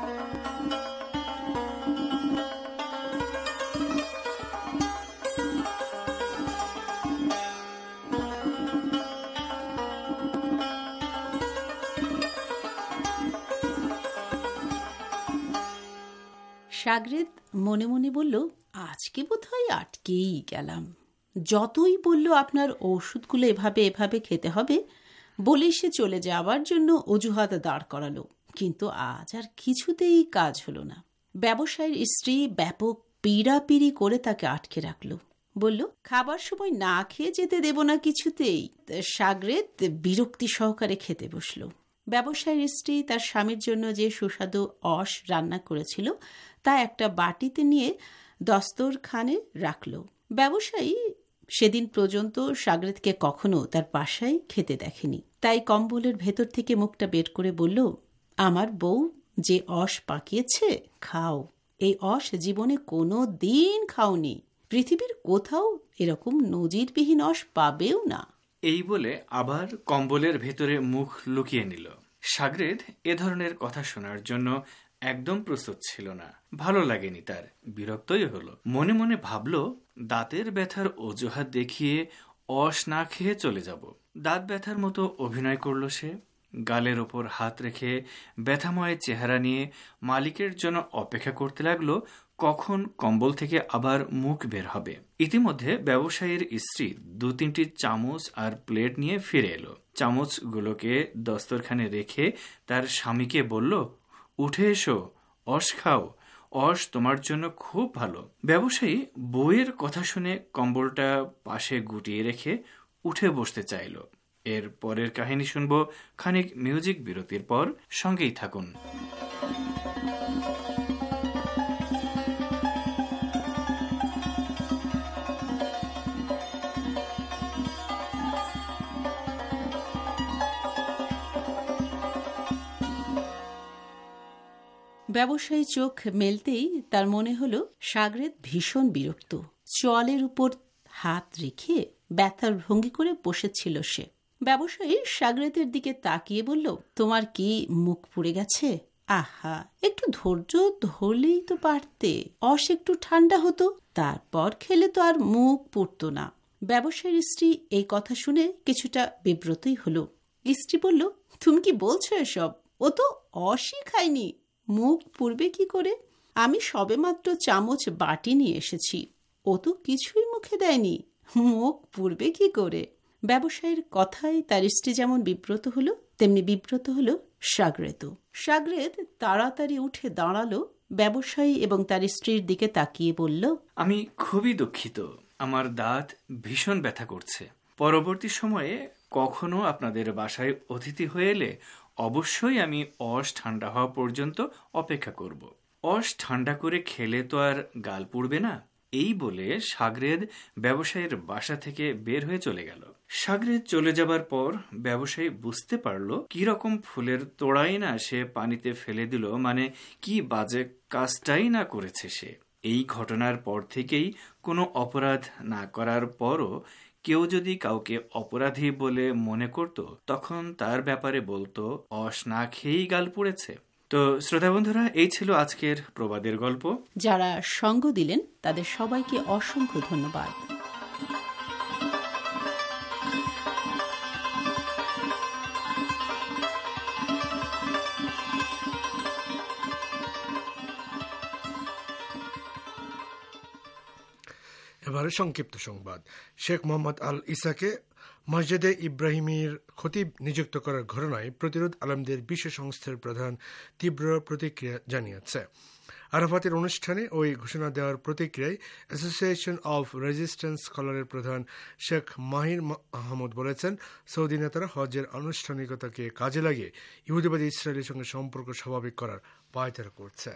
Speaker 9: সাগরেদ মনে মনে বলল, আজকে বোধহয় আটকেই গেলাম। যতই বলল আপনার ওষুধগুলো এভাবে এভাবে খেতে হবে, বলে সে চলে যাওয়ার জন্য অজুহাত দাঁড় করালো। কিন্তু আজ আর কিছুতেই কাজ হলো না। ব্যবসায়ীর স্ত্রী ব্যাপক পীড়াপিড়ি করে তাকে আটকে রাখলো। বলল, খাবার সময় না খেয়ে যেতে দেব না কিছুতেই। সাগরেদ বিরক্তি সহকারে খেতে বসল। ব্যবসায়ীর স্ত্রী তার স্বামীর জন্য যে সুস্বাদু অশ রান্না করেছিল তা একটা বাটিতে নিয়ে দস্তরখানে রাখল। ব্যবসায়ী সেদিন পর্যন্ত সাগরেদকে কখনো তার বাসায় খেতে দেখেনি। তাই কম্বলের ভেতর থেকে মুখটা বের করে বলল, আমার বউ যে অশ পাকিয়েছে, খাও। এই অশ জীবনে কোনো দিন খাওনি। পৃথিবীর কোথাও এরকম নজিরবিহীন অশ পাবেও না।
Speaker 18: এই বলে আবার কম্বলের ভেতরে মুখ লুকিয়ে নিল। সাগরেদ এ ধরনের কথা শোনার জন্য একদম প্রস্তুত ছিল না। ভালো লাগেনি তার, বিরক্তই হলো। মনে মনে ভাবল, দাঁতের ব্যথার অজুহাত দেখিয়ে অশ না খেয়ে চলে যাব। দাঁত ব্যথার মতো অভিনয় করল সে। গালের ওপর হাত রেখে ব্যথাময় চেহারা নিয়ে মালিকের জন্য অপেক্ষা করতে লাগলো কখন কম্বল থেকে আবার মুখ বের হবে। ইতিমধ্যে ব্যবসায়ীর স্ত্রী 2-3টি চামচ আর প্লেট নিয়ে ফিরে এলো। চামচগুলোকে দস্তরখানে রেখে তার স্বামীকে বলল, উঠে এসো, অশ খাও, অশ তোমার জন্য খুব ভালো। ব্যবসায়ী বউয়ের কথা শুনে কম্বলটা পাশে গুটিয়ে রেখে উঠে বসতে চাইল। এর পরের কাহিনী শুনবো খানিক মিউজিক বিরতির পর। সঙ্গেই থাকুন।
Speaker 9: ব্যবসায়ী চোখ মেলতেই তার মনে হলো সাগরেদ ভীষণ বিরক্ত। চোয়ালের উপর হাত রেখে ব্যথার ভঙ্গি করে বসেছিল সে। ব্যবসায়ী সাগরেদের দিকে তাকিয়ে বলল, তোমার কি মুখ পুড়ে গেছে? আহা, একটু ধৈর্য ধরলেই তো পারতে। অশ একটু ঠান্ডা হতো, তারপর খেলে তো আর মুখ পুড়ত না। ব্যবসায়ীর স্ত্রী এই কথা শুনে কিছুটা বিব্রতই হলো। স্ত্রী বলল, তুমি কি বলছো এসব? ও তো অশই খায়নি, মুখ পুড়বে কি করে? আমি সবেমাত্র চামচ বাটি নিয়ে এসেছি, ও তো কিছুই মুখে দেয়নি, মুখ পুড়বে কি করে? ব্যবসায়ীর কথায় তার স্ত্রী যেমন বিব্রত হলো, তেমনি বিব্রত হলো সাগরেদ। সাগরেদ তাড়াতাড়ি উঠে দাঁড়ালো। ব্যবসায়ী এবং তার স্ত্রীর দিকে তাকিয়ে বলল,
Speaker 18: আমি খুবই দুঃখিত, আমার দাঁত ভীষণ ব্যথা করছে। পরবর্তী সময়ে কখনো আপনাদের বাসায় অতিথি হয়ে এলে অবশ্যই আমি অশ ঠান্ডা হওয়া পর্যন্ত অপেক্ষা করব। অশ ঠান্ডা করে খেলে তো আর গাল পুড়বে না। এই বলে সাগরেদ ব্যবসায়ীর বাসা থেকে বের হয়ে চলে গেল। সাগরেদ চলে যাবার পর ব্যবসায়ী বুঝতে পারল কি রকম ফুলের তোড়াই না সে পানিতে ফেলে দিল, মানে কি বাজে কাজটাই না করেছে সে। এই ঘটনার পর থেকেই কোনো অপরাধ না করার পরও কেউ যদি কাউকে অপরাধী বলে মনে করত, তখন তার ব্যাপারে বলতো অস না খেয়েই গাল পুড়েছে। তো শ্রোতা বন্ধুরা, এই ছিল আজকের প্রবাদের গল্প।
Speaker 9: যারা সঙ্গ দিলেন তাদের সবাইকে অসংখ্য ধন্যবাদ।
Speaker 4: এবারে সংক্ষিপ্ত সংবাদ। শেখ মোহাম্মদ আল ইসাকে মসজিদে ইব্রাহিমের খতিব নিযুক্ত করার ঘটনায় প্রতিরোধ আলমদের বিশ্ব সংস্থার প্রধান তীব্র প্রতিক্রিয়া জানিয়েছে। আরাফাতের অনুষ্ঠানে ওই ঘোষণা দেওয়ার প্রতিক্রিয়ায় অ্যাসোসিয়েশন অফ রেজিস্ট্যান্স স্কলারের প্রধান শেখ মাহির আহমদ বলেছেন, সৌদি নেতারা হজের আনুষ্ঠানিকতাকে কাজে লাগিয়ে ইহুদিবাদী ইসরায়েলের সঙ্গে সম্পর্ক স্বাভাবিক করার পায়তারা করছে।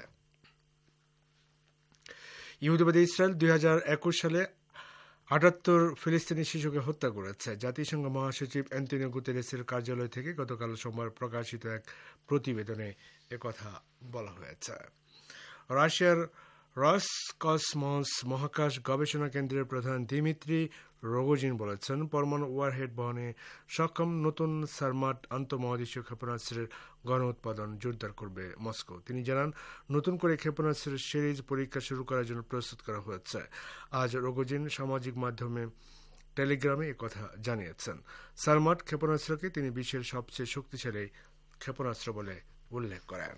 Speaker 4: ইহুদিবাদী ইসরায়েল 2021 সালে 78 ফিলিস্তিনি শিশুকে হত্যা করেছে। জাতিসংঘ মহাসচিব অ্যান্টনিও গুতেরেসের কার্যালয় থেকে গতকাল সোমবার প্রকাশিত এক প্রতিবেদনে একথা বলা হয়েছে। রাশিয়ার রসকসমস মহাকাশ গবেষণা কেন্দ্রের প্রধান দিমিত্রি রোগোজিন বলেছেন, পরমাণু ওয়ারহেড বহনে সক্ষম নতুন সারমাট আন্তঃমহাদেশীয় ক্ষেপণাস্ত্রের গণ উৎপাদন জোরদার করবে মস্কো। তিনি জানান, নতুন করে ক্ষেপণাস্ত্রের সিরিজ পরীক্ষা শুরু করার জন্য প্রস্তুত করা হয়েছে। আজ রোগোজিন সামাজিক মাধ্যমে টেলিগ্রামে একথা জানিয়েছেন। সারমাট ক্ষেপণাস্ত্রকে তিনি বিশ্বের সবচেয়ে শক্তিশালী ক্ষেপণাস্ত্র বলে উল্লেখ করেন।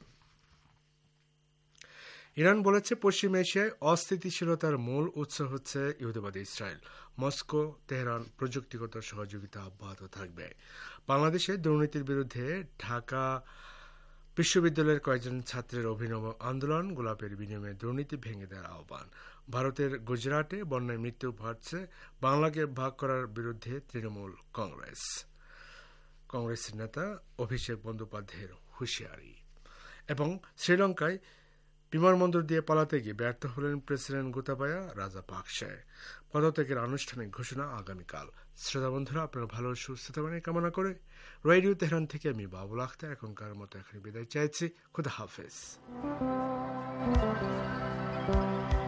Speaker 4: ইরান বলেছে, পশ্চিম এশিয়ায় অস্থিতিশীলতার মূল উৎস হচ্ছে ইহুদিবাদী ইসরায়েল। মস্কো তেহরান প্রযুক্তিগত সহযোগিতা অব্যাহত থাকবে। বাংলাদেশে দুর্নীতির বিরুদ্ধে ঢাকা বিশ্ববিদ্যালয়ের কয়েকজন ছাত্রের অভিনব আন্দোলন, গোলাপের বিনিময়ে দুর্নীতি ভেঙে দেওয়ার আহ্বান। ভারতের গুজরাটে বন্যায় মৃত্যু ঘটছে, বাংলাকে ভাগ করার বিরুদ্ধে তৃণমূল কংগ্রেসের নেতা অভিষেক বন্দ্যোপাধ্যায়ের হুঁশিয়ারি। এবং শ্রীলঙ্কায় বিমানবন্দর দিয়ে পালাতে গিয়ে ব্যর্থ হলেন প্রেসিডেন্ট গোতাবায়া রাজাপাকসে। পদত্যাগের আনুষ্ঠানিক ঘোষণা আগামীকাল। শ্রোতা বন্ধুরা, আপনারা ভালো সুস্থতা কামনা করে রেডিও তেহরান থেকে আমি বাবুল আখতার এখনকার মতো এখানে বিদায় চাইছি। খুদা হাফেজ।